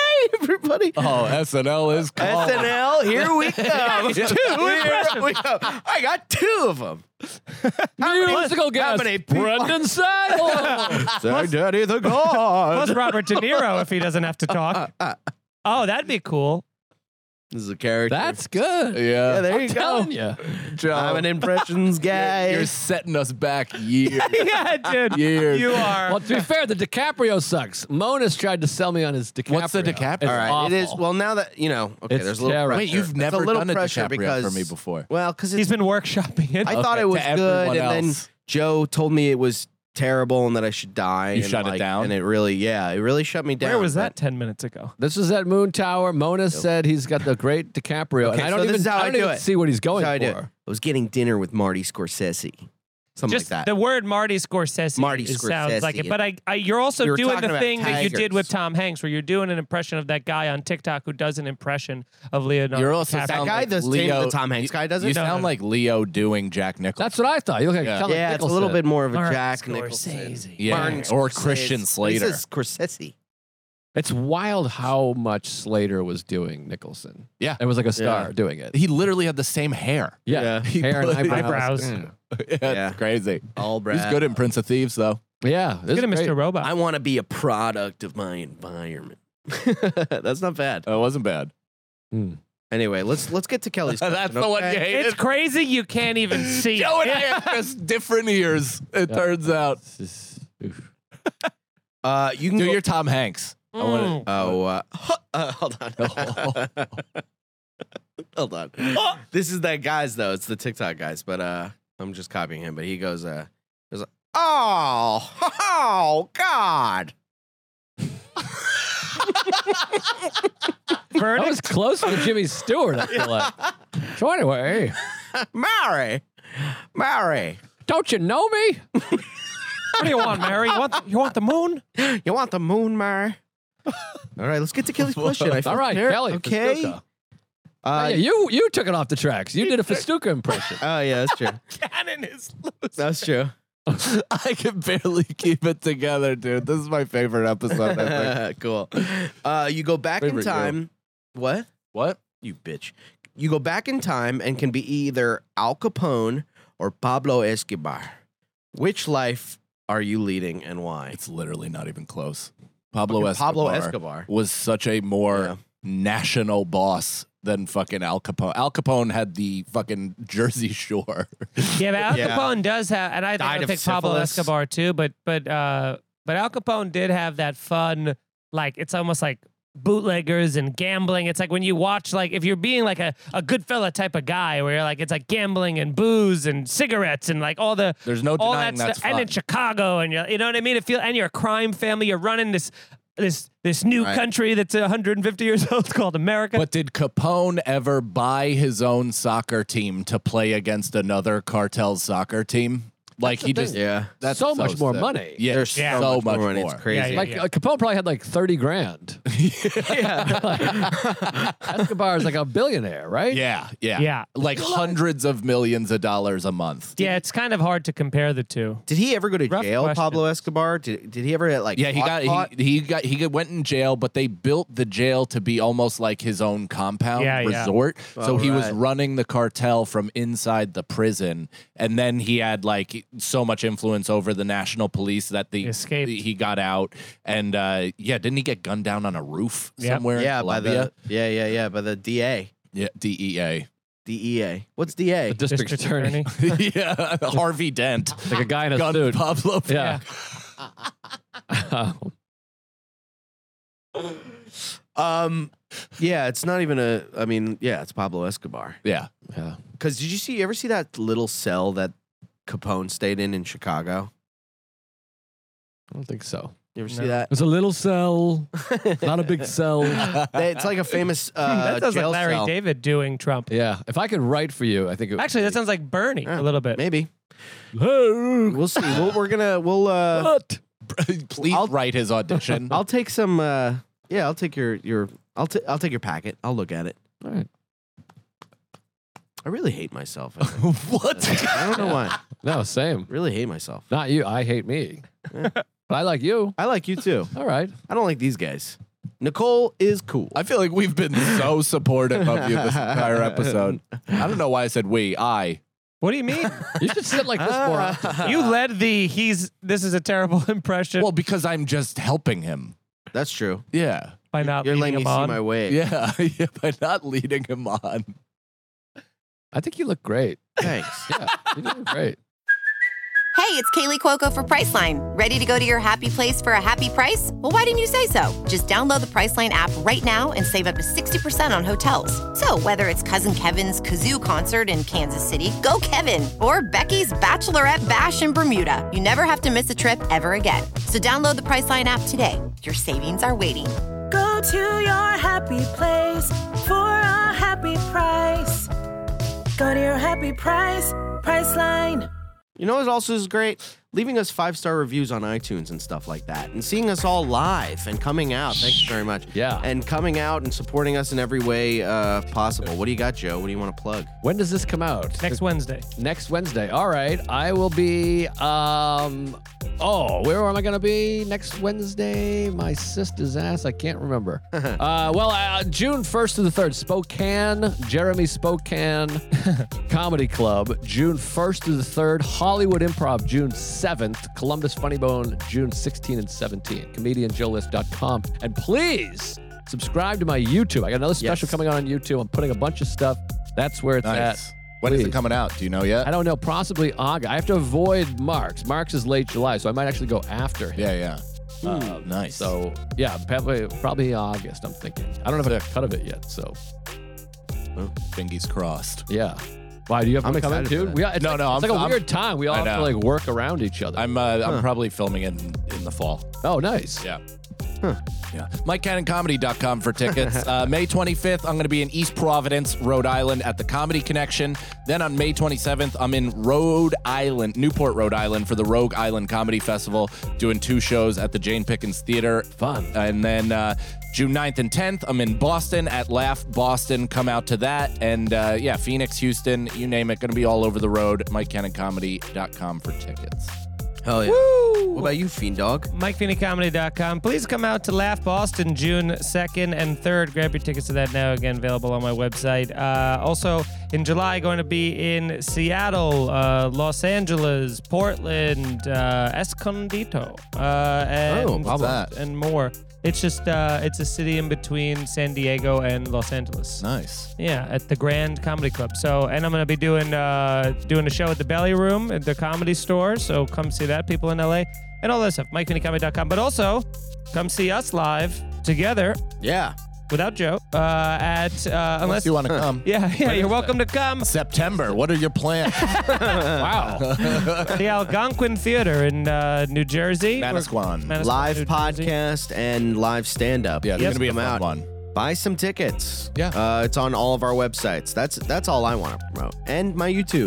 everybody. Oh, S N L is S N L, here we come. Two Here we come. I got two of them. Musical how guest, many people- Brendan Sagal. Say Daddy the God. Plus Robert De Niro if he doesn't have to talk. Oh, that'd be cool. This is a character. That's good. yeah, Yeah. there you go. Telling you. Joe, I'm an impressions guy. you're setting us back years. Yeah, dude. Years. You are. Well, to be fair, the DiCaprio sucks. Mona's tried to sell me on his DiCaprio. What's the DiCaprio? It's All right, awful. it is. Well, now that you know, okay, It's there's a little terrible. pressure. Wait, you've It's never a little done a pressure DiCaprio because for me before. Well, because He's been workshopping it. I Okay, thought it was to good, everyone and then else. Joe told me it was terrible and that I should die. You and, shut it like, down? and it really, yeah, it really shut me down. Where was but- that ten minutes ago? This is at Moon Tower. Mona said he's got the great DiCaprio, and Okay, I don't so this even, is how I I don't do even it. see what he's going That's how I do it. for. I was getting dinner with Marty Scorsese, something Just like that. the word Marty Scorsese. Marty it sounds like it. Scorsese. But I, I you're also We were doing talking the about thing that you did with tigers. Tom Hanks, where you're doing an impression of that guy on TikTok who does an impression of Leonardo. You're also DiCaprio. sound guy, like the same- Leo, the Tom Hanks guy, does You it? No, sound no, no. like Leo doing Jack Nicholson. That's what I thought. You look like Yeah. kind of yeah, like it's a little Nicholson. bit more of a Martin Jack Nicholson. Scorsese. Yeah, Martin or Scorsese. Christian He Slater. says Scorsese. It's wild how much Slater was doing Nicholson. Yeah. It was like a star Yeah. doing it. He literally had the same hair. Yeah, Yeah. hair and He put- eyebrows. Eyebrows. Mm. It's Yeah. crazy. All He's Brad. good in Prince of Thieves, though. Yeah, this Look at is Mister great. Robot. I want to be a product of my environment. That's not bad. That wasn't bad. Mm. Anyway, let's let's get to Kelly's. That's question, the one you okay? hated. It's crazy you can't even see. Joe and it. I have just different ears, it Yeah. turns out. This is- oof. Uh, you can Do go- your Tom Hanks. I wanna- Mm. Oh, uh, uh, hold on. hold on. This is that guy's though. It's the TikTok guys, but uh, I'm just copying him. But he goes, uh, goes, oh, oh, God. That Verdict? was close to Jimmy Stewart, I feel like. So anyway, Mary, Mary, don't you know me? What do you want, Mary? You want, you want the moon? you want the moon, Mary? All right, let's get to Kelly's question. I All right, feel- Kelly. Okay. Festuca. Uh, Hey, you you took it off the tracks. You did a Festuca impression. oh yeah, that's true. Cannon is loose. That's true. I can barely keep it together, dude. This is my favorite episode. I think. Cool. Uh, you go back in Favorite time. What? What? You bitch. You go back in time and can be either Al Capone or Pablo Escobar. Which life are you leading and why? It's literally not even close. Pablo Fucking Escobar, Pablo Escobar. was such a more Yeah. national boss than fucking Al Capone. Al Capone had the fucking Jersey Shore. Yeah, but Al Yeah. Capone does have, and I think Died I of think Pablo syphilis. Escobar too. But but uh, but Al Capone did have that fun, like it's almost like bootleggers and gambling. It's like when you watch, like if you're being like a a good fella type of guy, where you're like it's like gambling and booze and cigarettes and like all the There's no all denying that that's stuff. And in fun. Chicago, and you're, you know what I mean. It feel and you're a crime family. You're running this this this new Right. country that's one hundred fifty years old called America. But did Capone ever buy his own soccer team to play against another cartel soccer team? Like he just Yeah. that's So much more sick. money. Yeah, There's so so much, much more. money. It's crazy. Yeah, yeah. Like uh, Capone probably had like thirty grand. Escobar's like a billionaire, right? Yeah, yeah, Yeah. Like hundreds of millions of dollars a month. yeah, it's kind of hard to compare the two. Did he ever go to Rough jail, question. Pablo Escobar? Did, did he ever get like Yeah, he caught, got caught? he, he got he got, went in jail, but they built the jail to be almost like his own compound Yeah, yeah. resort. So Oh, he was right. running the cartel from inside the prison, and then he had like so much influence over the national police that the He escaped. he got out. And uh, yeah, didn't he get gunned down on a roof Yep. somewhere? Yeah, in by Colombia? the yeah, yeah, yeah, by the D A. yeah D E A. D E A. What's D A? The district, District attorney. attorney. yeah, Harvey Dent. Like a guy in a Gunned suit. Pablo. Yeah. Um, yeah, it's not even a. I mean, yeah, it's Pablo Escobar. Yeah. yeah. Because did you see? You ever see that little cell that Capone stayed in in Chicago? I don't think so. You ever see No. that? It's a little cell, not a big cell. They- it's like a famous uh, that sounds like jail Larry cell. David doing Trump. Yeah. If I could write for you, I think it would Actually, that sounds like Bernie Yeah, a little bit. Maybe Hey, we'll see. We'll, we're gonna we'll uh, what? Please I'll- write his audition. I'll take some. Uh, yeah, I'll take your your. I'll ta- I'll take your packet. I'll look at it. All right. I really hate myself. What? I don't know why. No, same. Really hate myself. Not you. I hate me. But I like you. I like you too. All right. I don't like these guys. Nicole is cool. I feel like we've been so supportive of you this entire episode. I don't know why I said we. I. What do you mean? You should sit like this more often. You led the he's this is a terrible impression Well, because I'm just helping him. That's true. Yeah. by not You're letting leading me him see on. my way. Yeah. yeah. By not leading him on. I think you look great. Thanks. Yeah, you look great. Hey, it's Kaylee Cuoco for Priceline. Ready to go to your happy place for a happy price? Well, why didn't you say so? Just download the Priceline app right now and save up to sixty percent on hotels. So whether it's Cousin Kevin's Kazoo Concert in Kansas City, go Kevin, or Becky's Bachelorette Bash in Bermuda, you never have to miss a trip ever again. So download the Priceline app today. Your savings are waiting. Go to your happy place for a happy price. Go to your happy price, Priceline. You know what also is great? Leaving us five-star reviews on iTunes and stuff like that. And seeing us all live and coming out. Thank you very much. Yeah. And coming out and supporting us in every way uh, possible. What do you got, Joe? What do you want to plug? When does this come out? Next Wednesday. Next Wednesday. All right. I will be, um, oh, where am I going to be next Wednesday? My sister's ass. I can't remember. uh, well, uh, June first to the third, Spokane, Jeremy Spokane Comedy Club. June first to the third, Hollywood Improv, June seventh, Columbus Funny Bone, June sixteenth and seventeenth. comedian joe list dot com. And please subscribe to my YouTube. I got another special Yes. coming on on YouTube. I'm putting a bunch of stuff. That's where it's Nice. at. When is Please. it coming out? Do you know yet? I don't know, possibly August. I have to avoid Mark's. Mark's is late July, so I might actually go after him. Yeah, yeah. Uh, nice. So, yeah, probably, probably August, I'm thinking. I don't have a cut of it yet, so, Oh, fingers crossed. yeah. Why, do you have to I'm come in, excited for dude? that. We, it's No, like, no, it's I'm- like a I'm- weird time. We all I have to, know. like, work around each other. I'm uh, I'm probably filming in in the fall. oh, nice. Yeah. Yeah. Mike Cannon Comedy dot com for tickets. uh, May twenty-fifth, I'm going to be in East Providence, Rhode Island at the Comedy Connection. Then on May twenty-seventh, I'm in Rhode Island, Newport, Rhode Island for the Rogue Island Comedy Festival, doing two shows at the Jane Pickens Theater. Fun. And then uh, June ninth and tenth, I'm in Boston at Laugh Boston. Come out to that. And uh, yeah, Phoenix, Houston, you name it. Going to be all over the road. Mike Cannon Comedy dot com for tickets. Hell yeah. What about you, Fiend Dog? Mike Finney Comedy dot com. Please come out to Laugh Boston June second and third. Grab your tickets to that now. Again, available on my website. Uh, also, in July, going to be in Seattle, uh, Los Angeles, Portland, uh, Escondido, uh, and, Oh, what's that? and more. It's just, uh, it's a city in between San Diego and Los Angeles. Nice. Yeah, at the Grand Comedy Club. So, and I'm gonna be doing uh, doing a show at the Belly Room at the Comedy Store. So come see that, people in L A, and all that stuff. Mike Finney Comedy dot com. But also, come see us live together Yeah. without Joe uh, at uh, Unless unless you want to come. yeah yeah you're welcome to come. September. What are your plans? Wow. The Algonquin Theater in uh, New Jersey. Manasquan. Manasquan, Live New Jersey. podcast and live stand-up. Yeah, it's Yes, going to be a come fun out. one. Buy some tickets. Yeah. Uh, it's on all of our websites. That's that's all I want to promote. And my YouTube.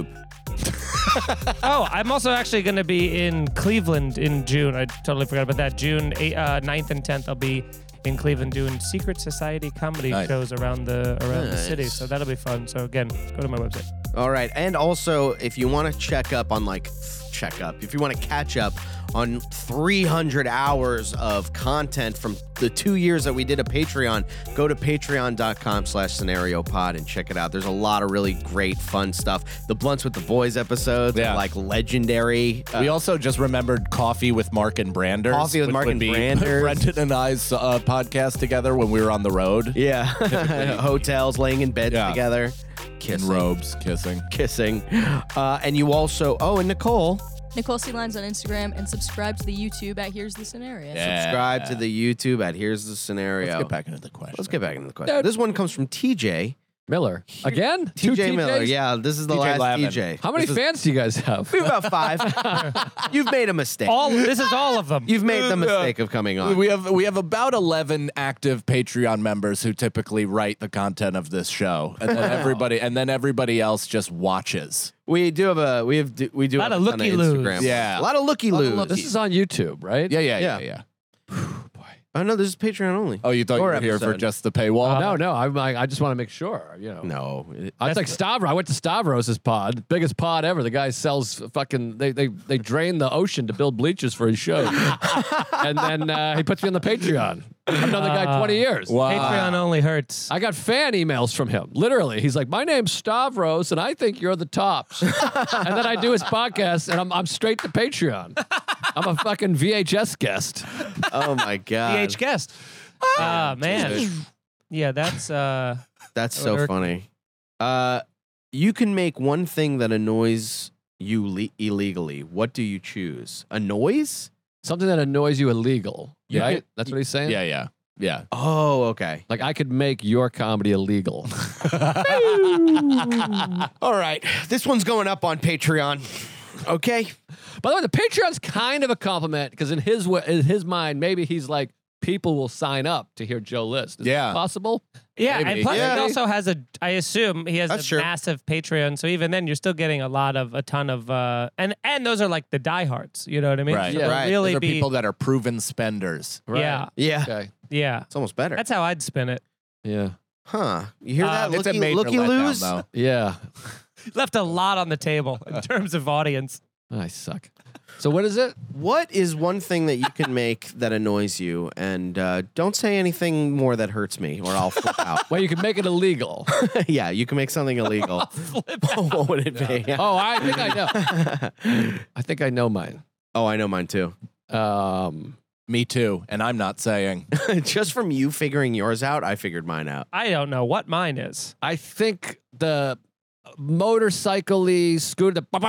Oh, I'm also actually going to be in Cleveland in June. I totally forgot about that. June eighth, uh, ninth and tenth, I'll be in Cleveland doing secret society comedy Nice. shows around the around the city. Nice. So that'll be fun. So again, go to my website. All right. And also, if you want to check up on like check up, if you want to catch up on three hundred hours of content from the two years that we did a Patreon, go to patreon.com slash scenario pod and check it out. There's a lot of really great, fun stuff. The Blunts with the Boys episodes, Yeah. are like legendary. Uh, We also just remembered Coffee with Mark and Branders. Coffee with which Mark would and be Branders. Brendan and I's uh, podcast together when we were on the road. yeah. Hotels, laying in bed Yeah. together. In Kissing. robes, kissing. Kissing. Uh, and you also, oh, and Nicole, Nicole C. Lines on Instagram and subscribe to the YouTube at Here's the Scenario. Yeah. subscribe to the YouTube at Here's the Scenario. Let's get back into the question. Let's get back into the question. This one comes from T J. Miller. Again? T Two J Miller. T Js? Yeah, this is the T J last Lavin. T J. How many This is- fans do you guys have? We have about five. You've made a mistake. All this is all of them. You've made the mistake of coming on. We have we have about eleven active Patreon members who typically write the content of this show, and then everybody and then everybody else just watches. We do have a we have do- we do Lot have of a ton looky-loos. Instagram. Yeah. a lot of looky loos. This is on YouTube, right? Yeah, yeah, yeah, Yeah. yeah. Oh no, this is Patreon only. Oh, you thought Your you were here for episode. just the paywall? No, no. I'm like, I just want to make sure, you know. No, it- I was like Stavros. I went to Stavros' pod, biggest pod ever. The guy sells fucking. They they they drain the ocean to build bleachers for his show, and then uh, he puts me on the Patreon. I've known the guy Uh, twenty years. Patreon only hurts. I got fan emails from him. Literally, he's like, "My name's Stavros, and I think you're the tops." And then I do his podcast, and I'm I'm straight to Patreon. I'm a fucking V H S guest. Oh my god. V H guest. Ah, man. Yeah, that's uh That's That so would hurt. funny. Uh, you can make one thing that annoys you le- illegally. What do you choose? A noise? Something that annoys you illegal, Yeah. right? That's what he's saying. Yeah, yeah, yeah. Oh, okay. Like I could make your comedy illegal. All right. This one's going up on Patreon. Okay. By the way, the Patreon's kind of a compliment because in his wa- in his mind, maybe he's like, people will sign up to hear Joe List. Is Yeah. that possible? yeah, Maybe. and plus Yeah. he also has a I assume he has That's a true. massive Patreon, so even then you're still getting a lot of a ton of uh and and those are like the diehards, you know what I mean? Right. So Yeah. they'll Right. really Those are be people that are proven spenders. Yeah. Yeah. Okay. Yeah. It's almost better. That's how I'd spin it. Yeah. huh. You hear that? Um, It's a Looky, major looky letdown, lose. though. Yeah. Left a lot on the table in terms of audience. I suck. So what is it? What is one thing that you can make that annoys you? And uh, don't say anything more that hurts me, or I'll flip out. Well, you can make it illegal. Yeah, you can make something illegal. What would it be? Oh, I think I know. I think I know mine. Oh, I know mine too. Um, Me too, and I'm not saying. Just from you figuring yours out, I figured mine out. I don't know what mine is. I think the motorcycle-y scooter. The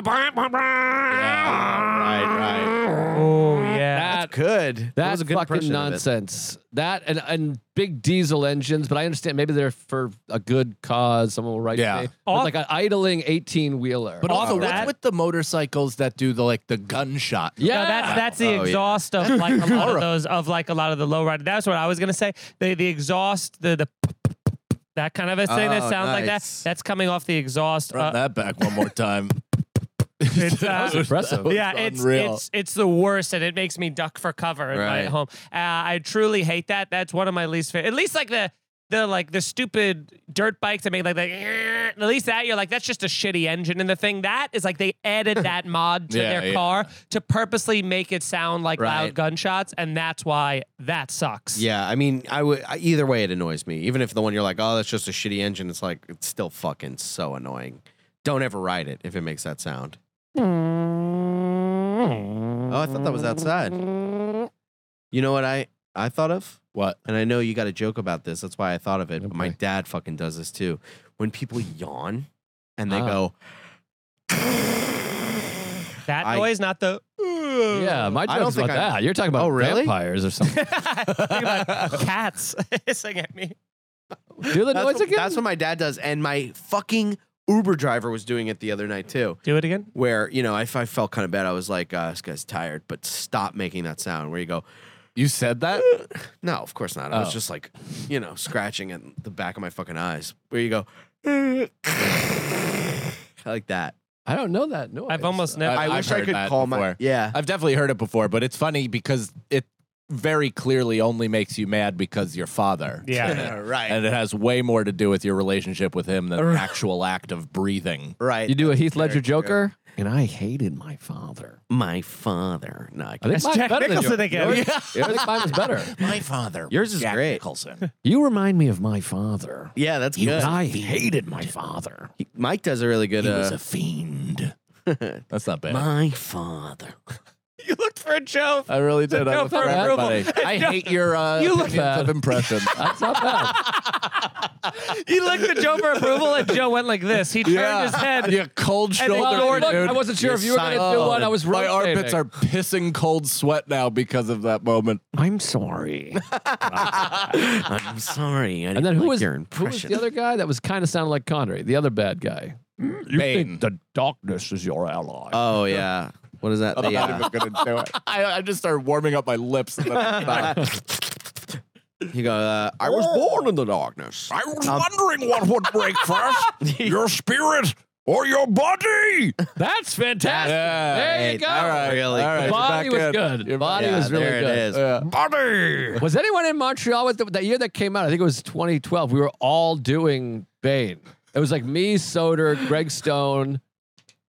Right, right. Oh yeah. That's good. That That's was a good fucking impression of it. nonsense. That and, and big diesel engines, but I understand maybe they're for a good cause. Someone will write Yeah. me. But Off- like an idling eighteen wheeler. But Off also, that- what's with the motorcycles that do the like the gunshot? yeah, No, that's that's the Oh, yeah. exhaust of like a lot of those of like a lot of the low rider. That's what I was gonna say. The the exhaust, the the that kind of a thing that Oh, sounds like that. nice. That's coming off the exhaust. Run Uh, that back one more time. It's, uh, impressive. yeah, it's unreal. it's it's the worst, and it makes me duck for cover in my Right. home. Uh, I truly hate that. That's one of my least favorite. At least like the the like the stupid dirt bikes that make like like at least that you're like that's just a shitty engine in the thing. That is like they added that mod to Yeah, their yeah. car to purposely make it sound like Right. loud gunshots, and that's why that sucks. Yeah, I mean, I would I- either way it annoys me. Even if the one you're like, oh, that's just a shitty engine, it's like it's still fucking so annoying. Don't ever ride it if it makes that sound. Oh, I thought that was outside. You know what I I thought of? What? And I know you got a joke about this. That's why I thought of it. But my Okay. dad fucking does this too. When people yawn and they Ah. go, That I- noise, not the. Yeah, my I don't joke's think about I- that. You're talking about Oh, really? vampires or something. Think about cats hissing at me. Do the that's, noise what, again? that's what my dad does. And my fucking Uber driver was doing it the other night too. Do it again. Where, you know, if I felt kind of bad, I was like, uh, this guy's tired, but stop making that sound. Where you go, You said that? no, of course not. I was Oh. just like, you know, scratching at the back of my fucking eyes. Where you go, like that. I don't know that noise. I've almost never. I I've wish I heard could that call my. before. Yeah. I've definitely heard it before, but it's funny because it very clearly only makes you mad because your father. Yeah. right. And it has way more to do with your relationship with him than the actual act of breathing. right. You do a Heath Ledger Very true. Joker? And I hated my father. My father. No, I I can't. think That's mine's Jack better than Nicholson yours. again. Yours- I think mine was better. My father. Yours is Jack great. Nicholson. You remind me of my father. Yeah, that's good. I hated my father. Mike does a really good. He was Uh, a fiend. That's not bad. my father. You looked for a joke. I really did. No, I looked for for approval. everybody. I hate your uh, You look opinions bad. of impression. That's not bad. You looked at Joe for approval, and Joe went like this. He turned his head. You cold And then shoulder, Jordan- dude. I wasn't sure You if you were going to signed- do Oh, one. I was My rotating. armpits are pissing cold sweat now because of that moment. I'm sorry. I'm sorry. I And then didn't who like was, your who was impression. the other guy that was kind of sounding like Connery? The other bad guy. You Bane. think the darkness is your ally. Oh yeah. What is that? I'm The, not uh, even gonna do it. I, I just started warming up my lips. And then you go. Uh, I was born in the darkness. I was wondering what would break first, your spirit or your body. That's fantastic. Yeah. There you Hey, go. all right. Really all right, good. you're Body back was in. good. You're Body back Yeah, was really there good. it is. Yeah. Buddy. Was anyone in Montreal with the, that year that came out? I think it was twenty twelve. We were all doing Bane. It was like me, Soder, Greg Stone,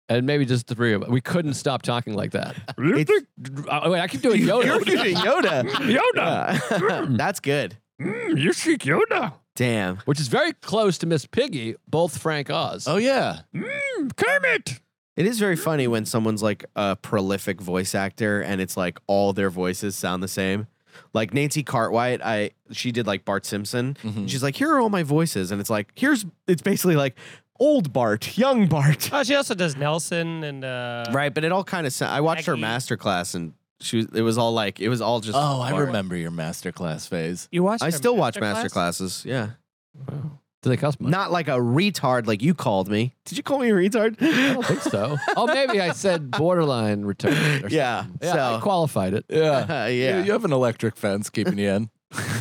and maybe just the three of us. We couldn't stop talking like that. It's- Oh, wait, I keep doing Yoda. You're doing Yoda. Yoda. That's good. You speak Yoda. Damn. Which is very close to Miss Piggy, both Frank Oz. Oh yeah. Kermit. It is very funny when someone's like a prolific voice actor and it's like all their voices sound the same. Like Nancy Cartwright, I she did like Bart Simpson. Mhm. She's like, here are all my voices, and it's like, here's it's basically like old Bart, young Bart, Oh, she also does Nelson and uh, right? But it all kind of. I watched her Maggie. master class, and she was, it was all like it was all just. Oh, I Bart. remember your masterclass phase. You watch? I her still watch masterclass? master classes. Yeah, Do they cost money? not like a retard like you called me. Did you call me a retard? I don't think so. Oh, maybe I said borderline retarded. Or Yeah, something. Yeah, so- I qualified it. Yeah. Uh, You, yeah. you have an electric fence keeping you in.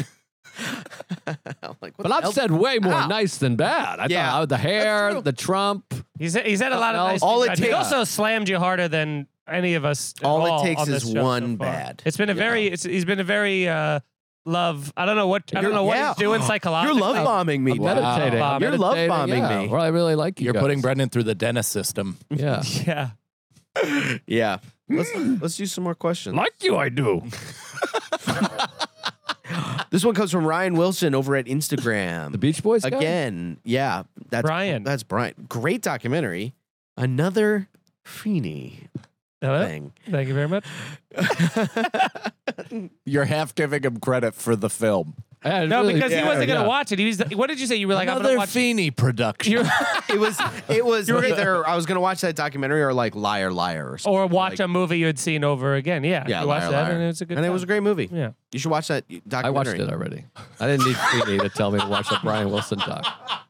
I'm like, what But the I've hell? said way more Ow. nice than bad. I Yeah, thought uh, the hair, true. the Trump. He's he's had a lot of All- nice. all things, it but he takes- also slammed you harder than any of us. at All it all takes on this is show so one far. bad. It's been a very. It's he's been a very uh, love. I don't know what. I don't You're- know what yeah. he's doing psychologically. You're love bombing me. I'm dude. meditating. I'm You're love meditating, bombing yeah. me. Well, I really like you You're guys. putting Brendan through the dentist system. Yeah. Yeah. Yeah. Let's let's do some more questions. Like you, I do. This one comes from Ryan Wilson over at Instagram. The Beach Boys guy? Again, yeah, that's Brian. That's Brian. Great documentary. Another Feeney Hello? thing. Thank you very much. You're half giving him credit for the film. Yeah, No, really- because he yeah, wasn't gonna yeah. watch it. He was. What did you say? You were like, I'm Another gonna watch. Feeney production. You're- It was it was either I was gonna watch that documentary or like Liar Liar or something. or watch like, a movie you had seen over again. Yeah. yeah, You watched Liar that, Liar. and it was a good. and it was a time. great movie. Yeah. You should watch that I documentary. watched it already. I didn't need Feeney to tell me to watch a Brian Wilson doc.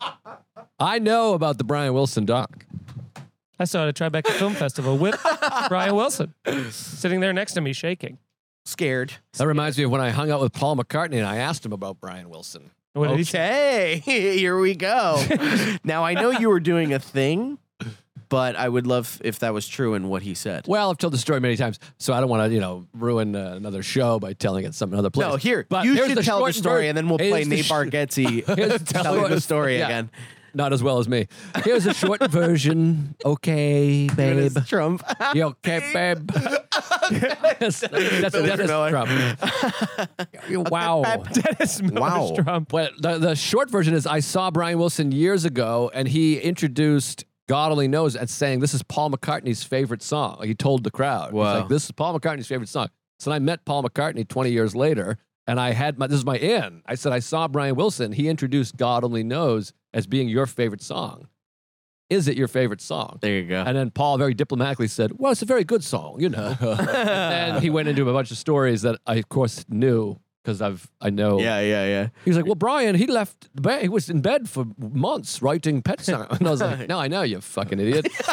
I know about the Brian Wilson doc. I saw it at Tribeca Film Festival with Brian Wilson, sitting there next to me, shaking. Scared. That reminds me of when I hung out with Paul McCartney and I asked him about Brian Wilson. What did he say? Okay, here we go. Now I know you were doing a thing, but I would love if that was true and what he said. Well, I've told the story many times, so I don't want to, you know, ruin uh, another show by telling it some other place. No, here But you here's should the tell the short story, ver- and then we'll here's play the Nate sh- Bargatze Here's the telling the short- story yeah. again. Not as well as me. Here's a short version. Okay, babe. Trump. You okay, babe? that's that's Dennis Miller. Trump. Wow. Dennis Miller Wow. Trump. Well, the, the short version is I saw Brian Wilson years ago, and he introduced God Only Knows as saying, this is Paul McCartney's favorite song. Like he told the crowd. He's Wow. like, this is Paul McCartney's favorite song. So I met Paul McCartney twenty years later, and I had my, this is my in. I said, I saw Brian Wilson. He introduced God Only Knows as being your favorite song. Is it your favorite song? There you go. And then Paul very diplomatically said, well, it's a very good song, you know. And he went into a bunch of stories that I, of course, knew because I've I know. Yeah, yeah, yeah. He was like, well, Brian, he left the bed. He was in bed for months writing Pet Sound. And I was like, no, I know, you fucking idiot. He's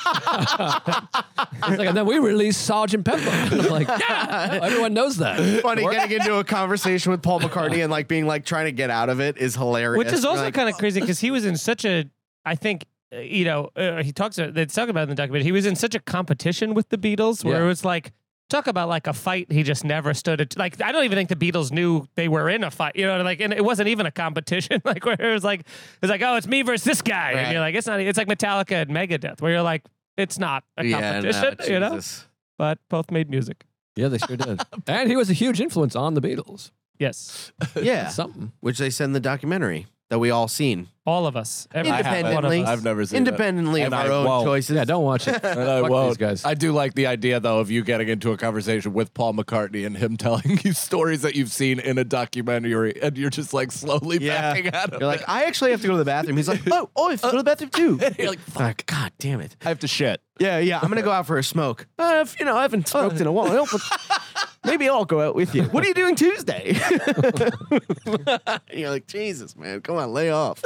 like, and then we released Sergeant Pepper. And I'm like, yeah, everyone knows that. Funny getting into a conversation with Paul McCartney and like being like trying to get out of it is hilarious. Which is also Like, kind of crazy because he was in such a, I think, uh, you know, uh, he talks, they talk about it in the documentary. He was in such a competition with the Beatles where Yeah. it was like, talk about like a fight he just never stood it. Like, I don't even think the Beatles knew they were in a fight, you know, like, and it wasn't even a competition. Like, where it was like, it was like, oh, it's me versus this guy. Right. And you're like, it's not, it's like Metallica and Megadeth where you're like, it's not a yeah, no, competition, you know, Jesus. but both made music. Yeah, they sure did. And he was a huge influence on the Beatles. Yes. Yeah, That's something. which they said in the documentary that we all seen All of us. Every Independently. one of us. I've never seen independently And of I our own won't. choices. Yeah, don't watch it. And I Fuck won't. these guys. I do like the idea, though, of you getting into a conversation with Paul McCartney and him telling you stories that you've seen in a documentary, and you're just like slowly Yeah. backing out of You're like, it. I actually have to go to the bathroom. He's like, oh, oh, I have to go to the bathroom too. You're like, Fuck, God damn it. I have to shit. Yeah, yeah. I'm gonna go out for a smoke. Uh, if, you know, I haven't smoked in a while. But maybe I'll go out with you. What are you doing Tuesday? You're like, Jesus, man, come on, lay off.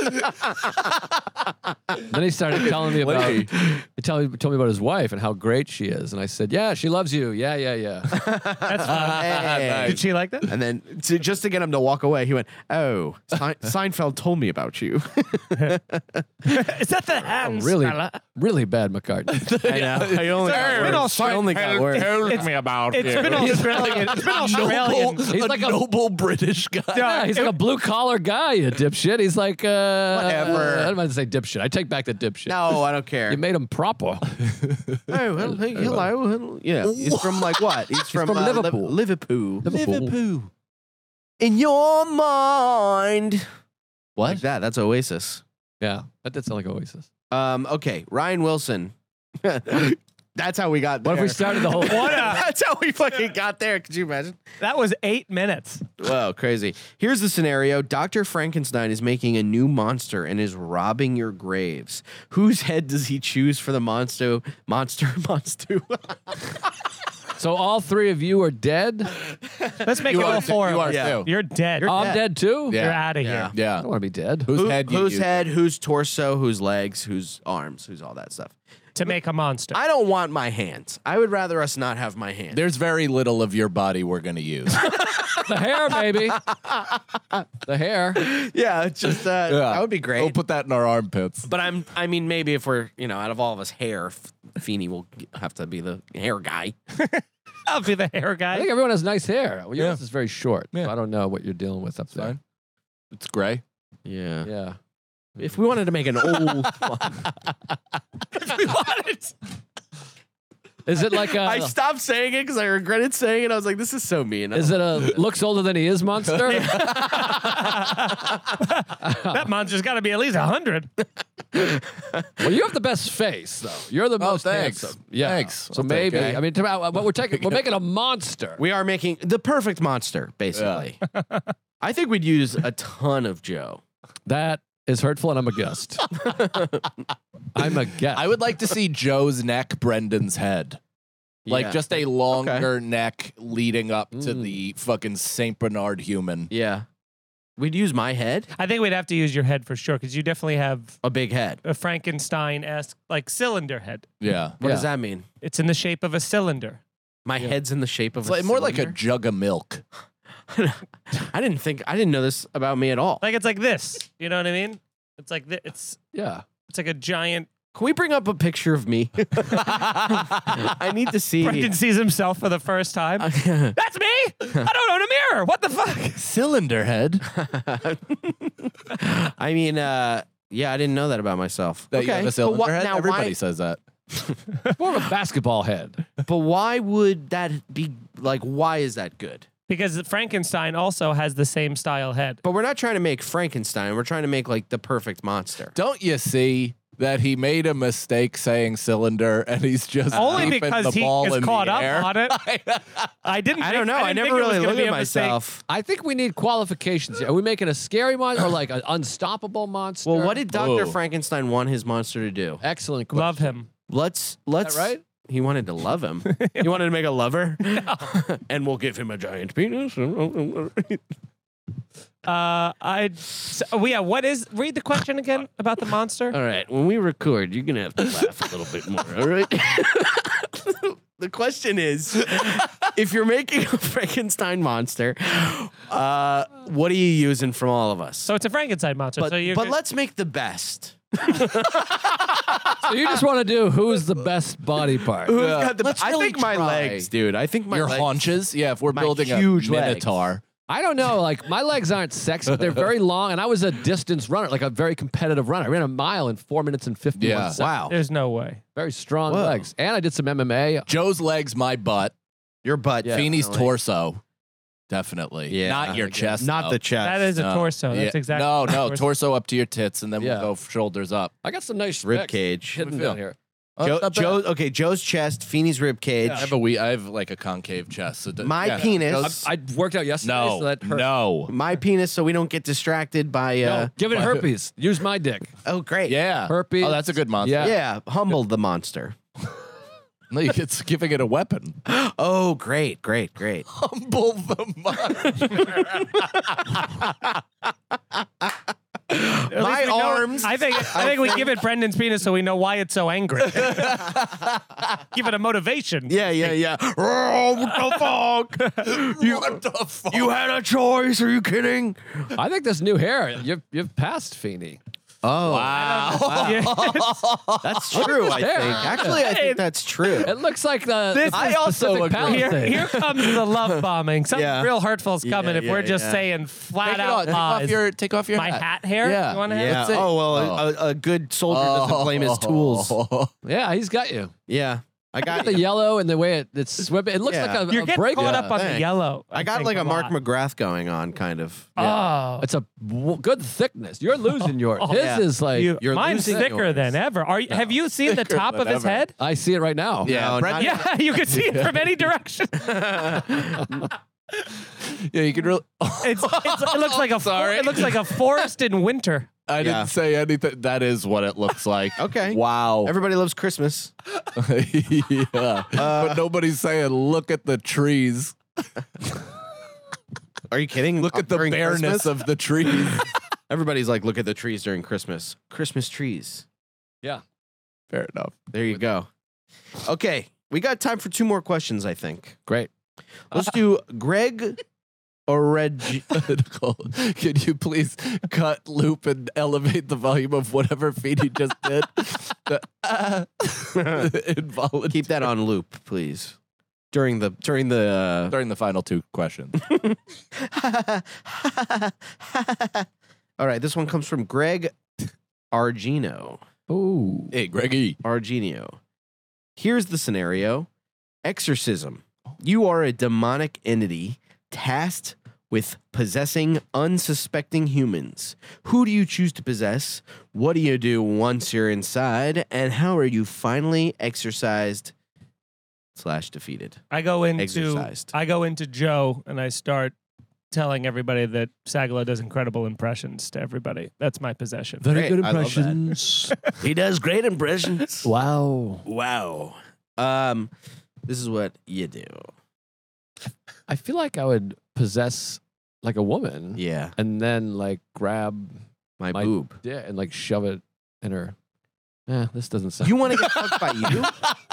Then he started telling me about he told, me- told me about his wife and how great she is. And I said, yeah, she loves you. Yeah, yeah, yeah. That's fun. Hey. Did she like that? And then to, just to get him to walk away, he went, "Oh, Se- Seinfeld told me about you." Is that the hands? really, fella? really bad McCartney. I know. I only got It's been worse. all I only got worse. Tell me about It's you. been Australia Australian. It's been Australian. Noble, He's a like a- noble British guy. Yeah, he's like a blue collar guy, you dipshit. He's like, uh, Whatever. I don't want to say dipshit. I take back the dipshit. No, I don't care. You made him proper. Hey, well, hey, hello, hello. Yeah, he's from like what? He's from, from uh, Liv- Liverpool. Liverpool. Liverpool. In your mind. What? Like that. That's Oasis. Yeah, that did sound like Oasis. Um. Okay, Ryan Wilson. That's how we got there. What if we started the whole? What a, That's how we fucking got there. Could you imagine? that was eight minutes. Whoa, crazy. Here's the scenario. Doctor Frankenstein is making a new monster and is robbing your graves. Whose head does he choose for the monster? Monster, monster. So all three of you are dead. Let's make You it are all too. four You of are us. too. You're dead. I'm dead too. Yeah. You're out of Yeah. here. I Yeah. don't want to be dead. Whose Who- head? You whose use? head? Whose torso? Whose legs? Whose arms? Whose all that stuff. To make a monster. I don't want my hands. I would rather us not have my hands. There's very little of your body we're gonna use. The hair, baby. The hair. Yeah, it's just uh, that would be great. We'll put that in our armpits. But I'm, I mean, maybe if we're, you know, out of all of us hair, F- Feeney will g- have to be the hair guy. I'll be the hair I guy. think everyone has nice hair. Well, yours Yeah. is very short. Yeah. So I don't know what you're dealing with up there. Fine. It's gray. Yeah. Yeah. If we wanted to make an old, If we wanted. Is it like a? I stopped saying it because I regretted saying it. I was like, this is so mean. Is it a looks older than he is monster? That monster's got to be at least a hundred. Well, you have the best face, though. You're the Oh, most thanks. handsome. Yeah. Thanks. So I'll take maybe it. I mean, to- uh, but we're taking we're making a monster. We are making the perfect monster, basically. I think we'd use a ton of Joe. That is hurtful, and I'm a guest. I'm a guest. I would like to see Joe's neck, Brendan's head. Like Yeah. just a longer neck leading up to Mm. the fucking Saint Bernard human. Yeah. We'd use my head, I think we'd have to use your head for sure because you definitely have a big head. a Frankenstein-esque like cylinder head. Yeah. What Yeah. does that mean? It's in the shape of a cylinder. My head's in the shape of It's a like, more like a cylinder? jug of milk. I didn't think I didn't know this about me at all. Like it's like this. You know what I mean? It's like thi- it's yeah. it's like a giant. Can we bring up a picture of me? I need to see. Brendan sees himself for the first time. That's me. I don't own a mirror. What the fuck? Cylinder head. I mean, uh, yeah, I didn't know that about myself. That you have a but cylinder wha- head? now Everybody why, says that. More of a basketball head. but why would that be like? Why is that good? Because Frankenstein also has the same style head. But we're not trying to make Frankenstein. We're trying to make like the perfect monster. Don't you see that he made a mistake saying cylinder and he's just Only keeping because the he ball is in caught the up air? on it. I didn't. I think- don't know. I, didn't never think it was really gonna look be at a mistake. myself. I think we need qualifications here. Are we making a scary monster or like an unstoppable monster? Well, what did Doctor Whoa. Frankenstein want his monster to do? Excellent question. Love him. Let's let's. right? He wanted to love him. He wanted to make a lover, and we'll give him a giant penis. Uh, I. So, well, yeah. What is? Read the question again about the monster. All right, when we record, you're gonna have to laugh a little bit more. All right. The question is, if you're making a Frankenstein monster, uh, what are you using from all of us? So it's a Frankenstein monster. but so you. but let's make the best. So you just want to do who's the best body part? Who's got the? Let's I really think my try. legs, dude. I think my Your legs. haunches? Yeah, if we're My building a huge legs. minotaur. I don't know. Like my legs aren't sexy, but they're very long, and I was a distance runner, like a very competitive runner. I ran a mile in four minutes and fifty-one Yeah. seconds. Wow. There's no way. Very strong Whoa. legs, and I did some M M A. Joe's legs, my butt. Your butt. Yeah. Feeney's definitely. torso. Definitely. Yeah. Not your chest. Not though. the chest. That is a No. torso. That's Yeah. exactly. No, what no, torso- torso up to your tits, and then Yeah. we'll go shoulders up. I got some nice rib specs cage. hidden feel. down here. Oh, Joe, it's not bad. Joe, okay, Joe's chest, Feeney's rib cage. I have a wee. I have like a concave chest. So d- My yeah. penis. Joe's- I worked out yesterday, no, so that hurt. no. My penis, so we don't get distracted by. Uh, No, give it herpes. Use my dick. Oh, great. Yeah. Herpes. Oh, that's a good monster. Yeah. Yeah, humble the monster. No, it's giving it a weapon. Oh, great, great, great. Humble the monster. At least My we know- arms. I think. I think we give it Brendan's penis so we know why it's so angry. Give it a motivation. Yeah, yeah, yeah. Oh, what the fuck? You, what the fuck? you had a choice. Are you kidding? I think this new hair, you've you've passed Feeney. Oh, Wow. Yeah. that's true. I There. think. Actually, I think that's true. It looks like the. This the is Pacific also Palisades. Here, here comes the love bombing. Something Yeah. real hurtful's coming Yeah, if we're yeah, just yeah. saying flat Take, it out off, take lies. off your take off your My hat. hat hair? Yeah. You want to Yeah. have? Let's see. Oh well, Oh. A, a good soldier doesn't blame his tools. Yeah, he's got you. Yeah, I got The you. yellow and the way it, it's swimming. It looks Yeah. like a, You're a getting break. caught up on the Thanks. yellow. I got think, like a Mark lot. McGrath going on, kind of. Oh, It's a w- good thickness. You're losing yours. Oh, His yeah. is like. You- You're mine's losing thicker yours. than ever. Are you, have you seen the Thicker top than of his ever. head? I see it right now. Yeah, No, Brett- not- Yeah, you can see it from any direction. yeah, you can really. It's, it's it looks like a Sorry. it looks like a forest in winter. I Yeah. didn't say anything. That is what it looks like. Okay. Wow. Everybody loves Christmas. yeah. but nobody's saying, look at the trees. Are you kidding? Look at the During bareness Christmas? of the trees. Everybody's like, look at the trees during Christmas. Christmas trees. Fair enough. There you go. Okay, we got time for two more questions, I think. Great. Let's do Greg or Reg. Nicole, can you please cut, loop, and elevate the volume of whatever feed he just did? The, uh, involuntary. Keep that on loop, please. During the during the. During the final two questions. Uh... All right, this one comes from Greg Argino. Ooh. Hey, Greggy. Argenio. Here's the scenario. Exorcism. You are a demonic entity tasked with possessing unsuspecting humans. Who do you choose to possess? What do you do once you're inside? And how are you finally exorcised slash defeated? I go into Exercised. I go into Joe and I start telling everybody that Sagalo does incredible impressions to everybody. That's my possession. Very Great. good I love that. impressions. He does great impressions. Wow. Wow. Um, this is what you do. I feel like I would possess like a woman Yeah. and then like grab My, my boob. dick and like shove it in her. Eh, this doesn't sound. You want to get fucked by you?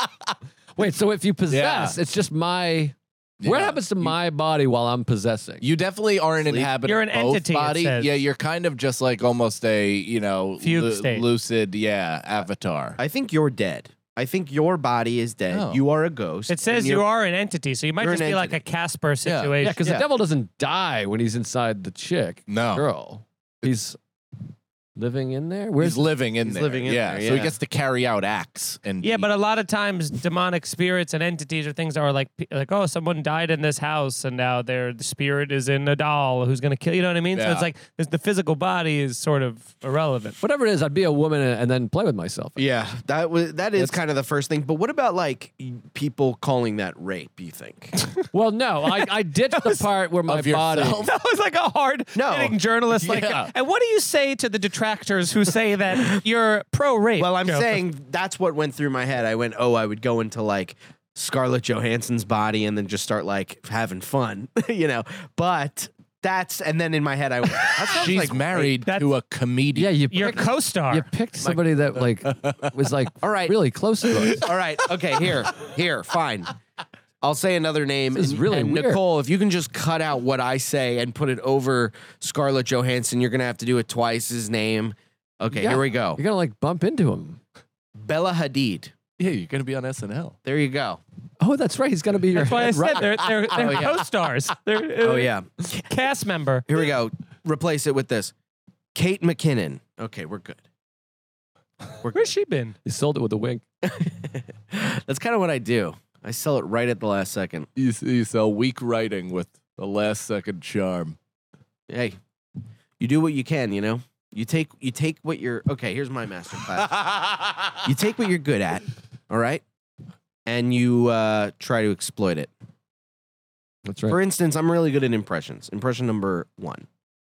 Wait, so if you possess, it's just my. What Yeah. happens to my body while I'm possessing? You definitely are an Sleep. inhabitant You're an of both entity, it body. says. Yeah, you're kind of just like almost a, you know, Fugue lu- state. lucid, yeah, avatar. I think you're dead. I think your body is dead. Oh. You are a ghost. It says and you you're- are an entity, so you might You're just an be like a entity. Casper Yeah. situation. Yeah, because Yeah. the devil doesn't die when he's inside the chick, No. girl. He's living in there. He's Where's living in He's there. living in yeah. there, So he yeah. gets to carry out acts and Yeah, but a lot of times demonic spirits and entities or things are like like oh, someone died in this house and now their the spirit is in a doll who's going to kill. You know what I mean? So Yeah. it's like it's- the physical body is sort of irrelevant. whatever it is? I'd be a woman and, and then play with myself. Yeah, that was that is That's- kind of the first thing. But what about like y- people calling that rape? You think? Well, no, I, I ditched the part where my Of body. yourself? That was like a hard No. hitting journalist. Like, Yeah. and what do you say to the detractors who say that you're pro rape? Well, I'm Joe? saying that's what went through my head. I went, oh, I would go into like Scarlett Johansson's body and then just start like having fun, you know. But that's and then in my head I went, that sounds she's like married That's- to a comedian. Yeah, you your picked, co-star. you picked somebody that like was like All right. really close to us. All right. Okay. Here. Here. Fine. I'll say another name. This is and- really and weird. Nicole, if you can just cut out what I say and put it over Scarlett Johansson, you're gonna have to do it twice his name. Okay. Yeah. Here we go. You're gonna like bump into him. Bella Hadid. Yeah, you're going to be on S N L. There you go. Oh, that's right. He's gonna be your That's why I head said rock. they're they're, they're Oh, yeah. co-stars. They're Oh uh, yeah. cast member. Here we go. Replace it with this. Kate McKinnon. Okay, we're good. Where's she been? He sold it with a wink. That's kind of what I do. I sell it right at the last second. You, you sell weak writing with the last second charm. Hey, you do what you can, you know? You take you take what you're okay, here's my master class. You take what you're good at, all right? And you uh, try to exploit it. That's right. For instance, I'm really good at impressions. Impression number one.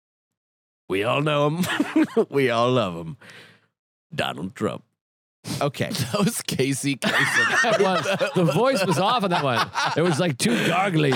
We all know him. We all love him. Donald Trump. Okay. That was Casey Kasem. That was- the voice was off on that one. It was like too gargly.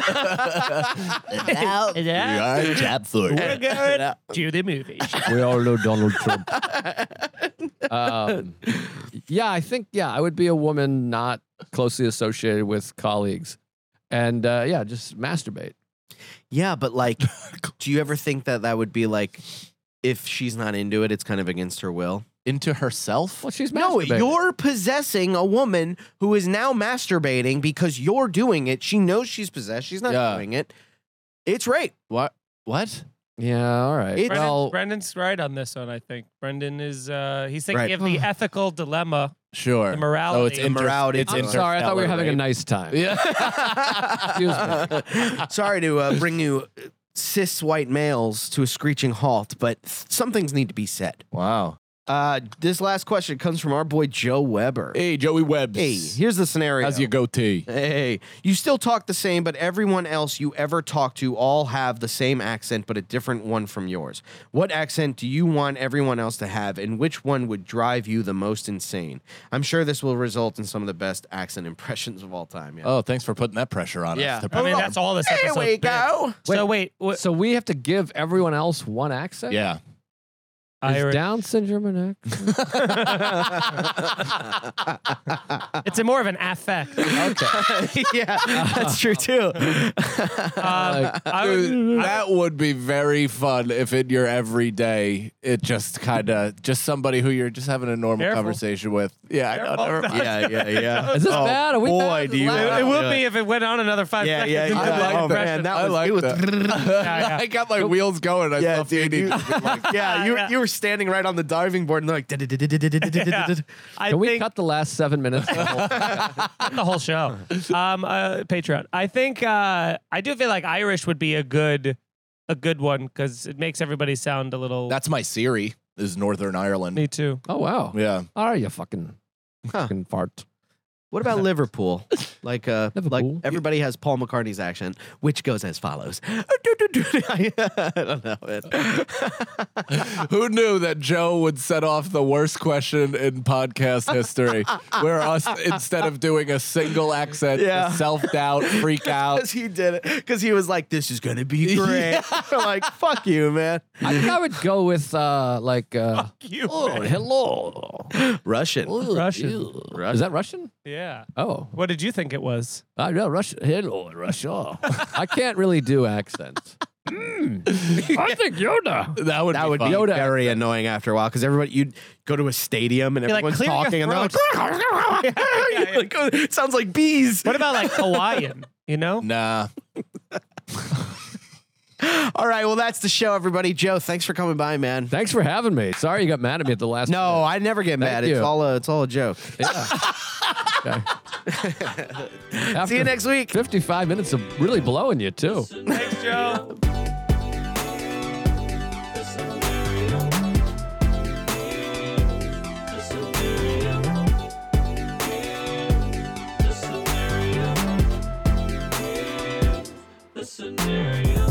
now, Yeah. we are Chapthorpe. We're good to the movie. We all know Donald Trump. Um, yeah, I think yeah, I would be a woman not closely associated with colleagues, and uh, yeah, just masturbate. Yeah, but like, do you ever think that that would be like if she's not into it, it's kind of against her will. Into herself? Well, she's No, masturbating. you're possessing a woman who is now masturbating because you're doing it. She knows she's possessed. She's not Yeah. doing it. It's rape. What? What? Yeah, all right. It's- Brendan, well, Brendan's right on this one, I think. Brendan is, uh, he's thinking Right. of the ethical dilemma. Sure. The morality. So it's The inter- morality It's I'm sorry. I thought we were having a interstellar nice time. rape. Yeah. Excuse me. Sorry to uh, bring you cis white males to a screeching halt, but some things need to be said. Wow. Uh, this last question comes from our boy Joe Weber. Hey, Joey Webbs. Hey, here's the scenario. How's your goatee? Hey, you still talk the same, but everyone else you ever talk to all have the same accent, but a different one from yours. What accent do you want everyone else to have, and which one would drive you the most insane? I'm sure this will result in some of the best accent impressions of all time. Yeah. Oh, thanks for putting that pressure on Yeah. us. to I mean, perform. that's all this Here episode. we go. So wait, what, So we have to give everyone else one accent? Yeah. Is Irish. Down syndrome an accent? It's a more of an affect. Okay. Yeah, that's true too. Um, I would- Dude, I- that would be very fun if in your everyday it just kind of just somebody who you're just having a normal Careful. conversation with. Yeah, I know. Careful. Never mind. yeah, yeah, yeah. Is this Oh, bad? Are we boy, bad? do you? It- it would Yeah. be if it went on another five Yeah, seconds. yeah, into yeah. that Oh, impression. man, that I was, like it was that. yeah. I got my wheels going. I Yeah, saw dude, Feeny. you, yeah, you, Yeah. you were standing right on the diving board and they're like, Yeah. I Can we think cut the last seven minutes? of the whole- not the whole show. Um, uh, Patreon. I think uh, I do feel like Irish would be a good, a good one because it makes everybody sound a little. That's my Siri. Is Northern Ireland. me too. Oh, wow. Yeah. Are you fucking, Huh. fucking fart? What about Liverpool? Like, uh, like Liverpool? everybody has Paul McCartney's accent, which goes as follows. I don't know. man. Who knew that Joe would set off the worst question in podcast history, where us instead of doing a single accent, Yeah. self doubt, freak out. Because he did it. Because he was like, "This is gonna be great." We're like, "Fuck you, man." I think I would go with, uh, like, uh, You. oh, hello. Russian. Oh, Russian. ew. Is that Russian? Yeah. Oh. What did you think it was? I know Russia. Hello, Russia. I can't really do accents. Mm, I think Yoda. That would That be would fun. be Yoda very annoying after a while because everybody you'd go to a stadium and Be like, everyone's "Clear your talking and they're like, throats." You're like, "Oh, it sounds like bees. What about like Hawaiian? You know? Nah. All right, well that's the show, everybody. Joe, thanks for coming by, man. Thanks for having me. Sorry you got mad at me at the last No, minute. I never get mad. you. It's all a, it's all a joke. Yeah. Okay. See After you next week. fifty-five minutes of really blowing you, too. Thanks, Joe. The scenario.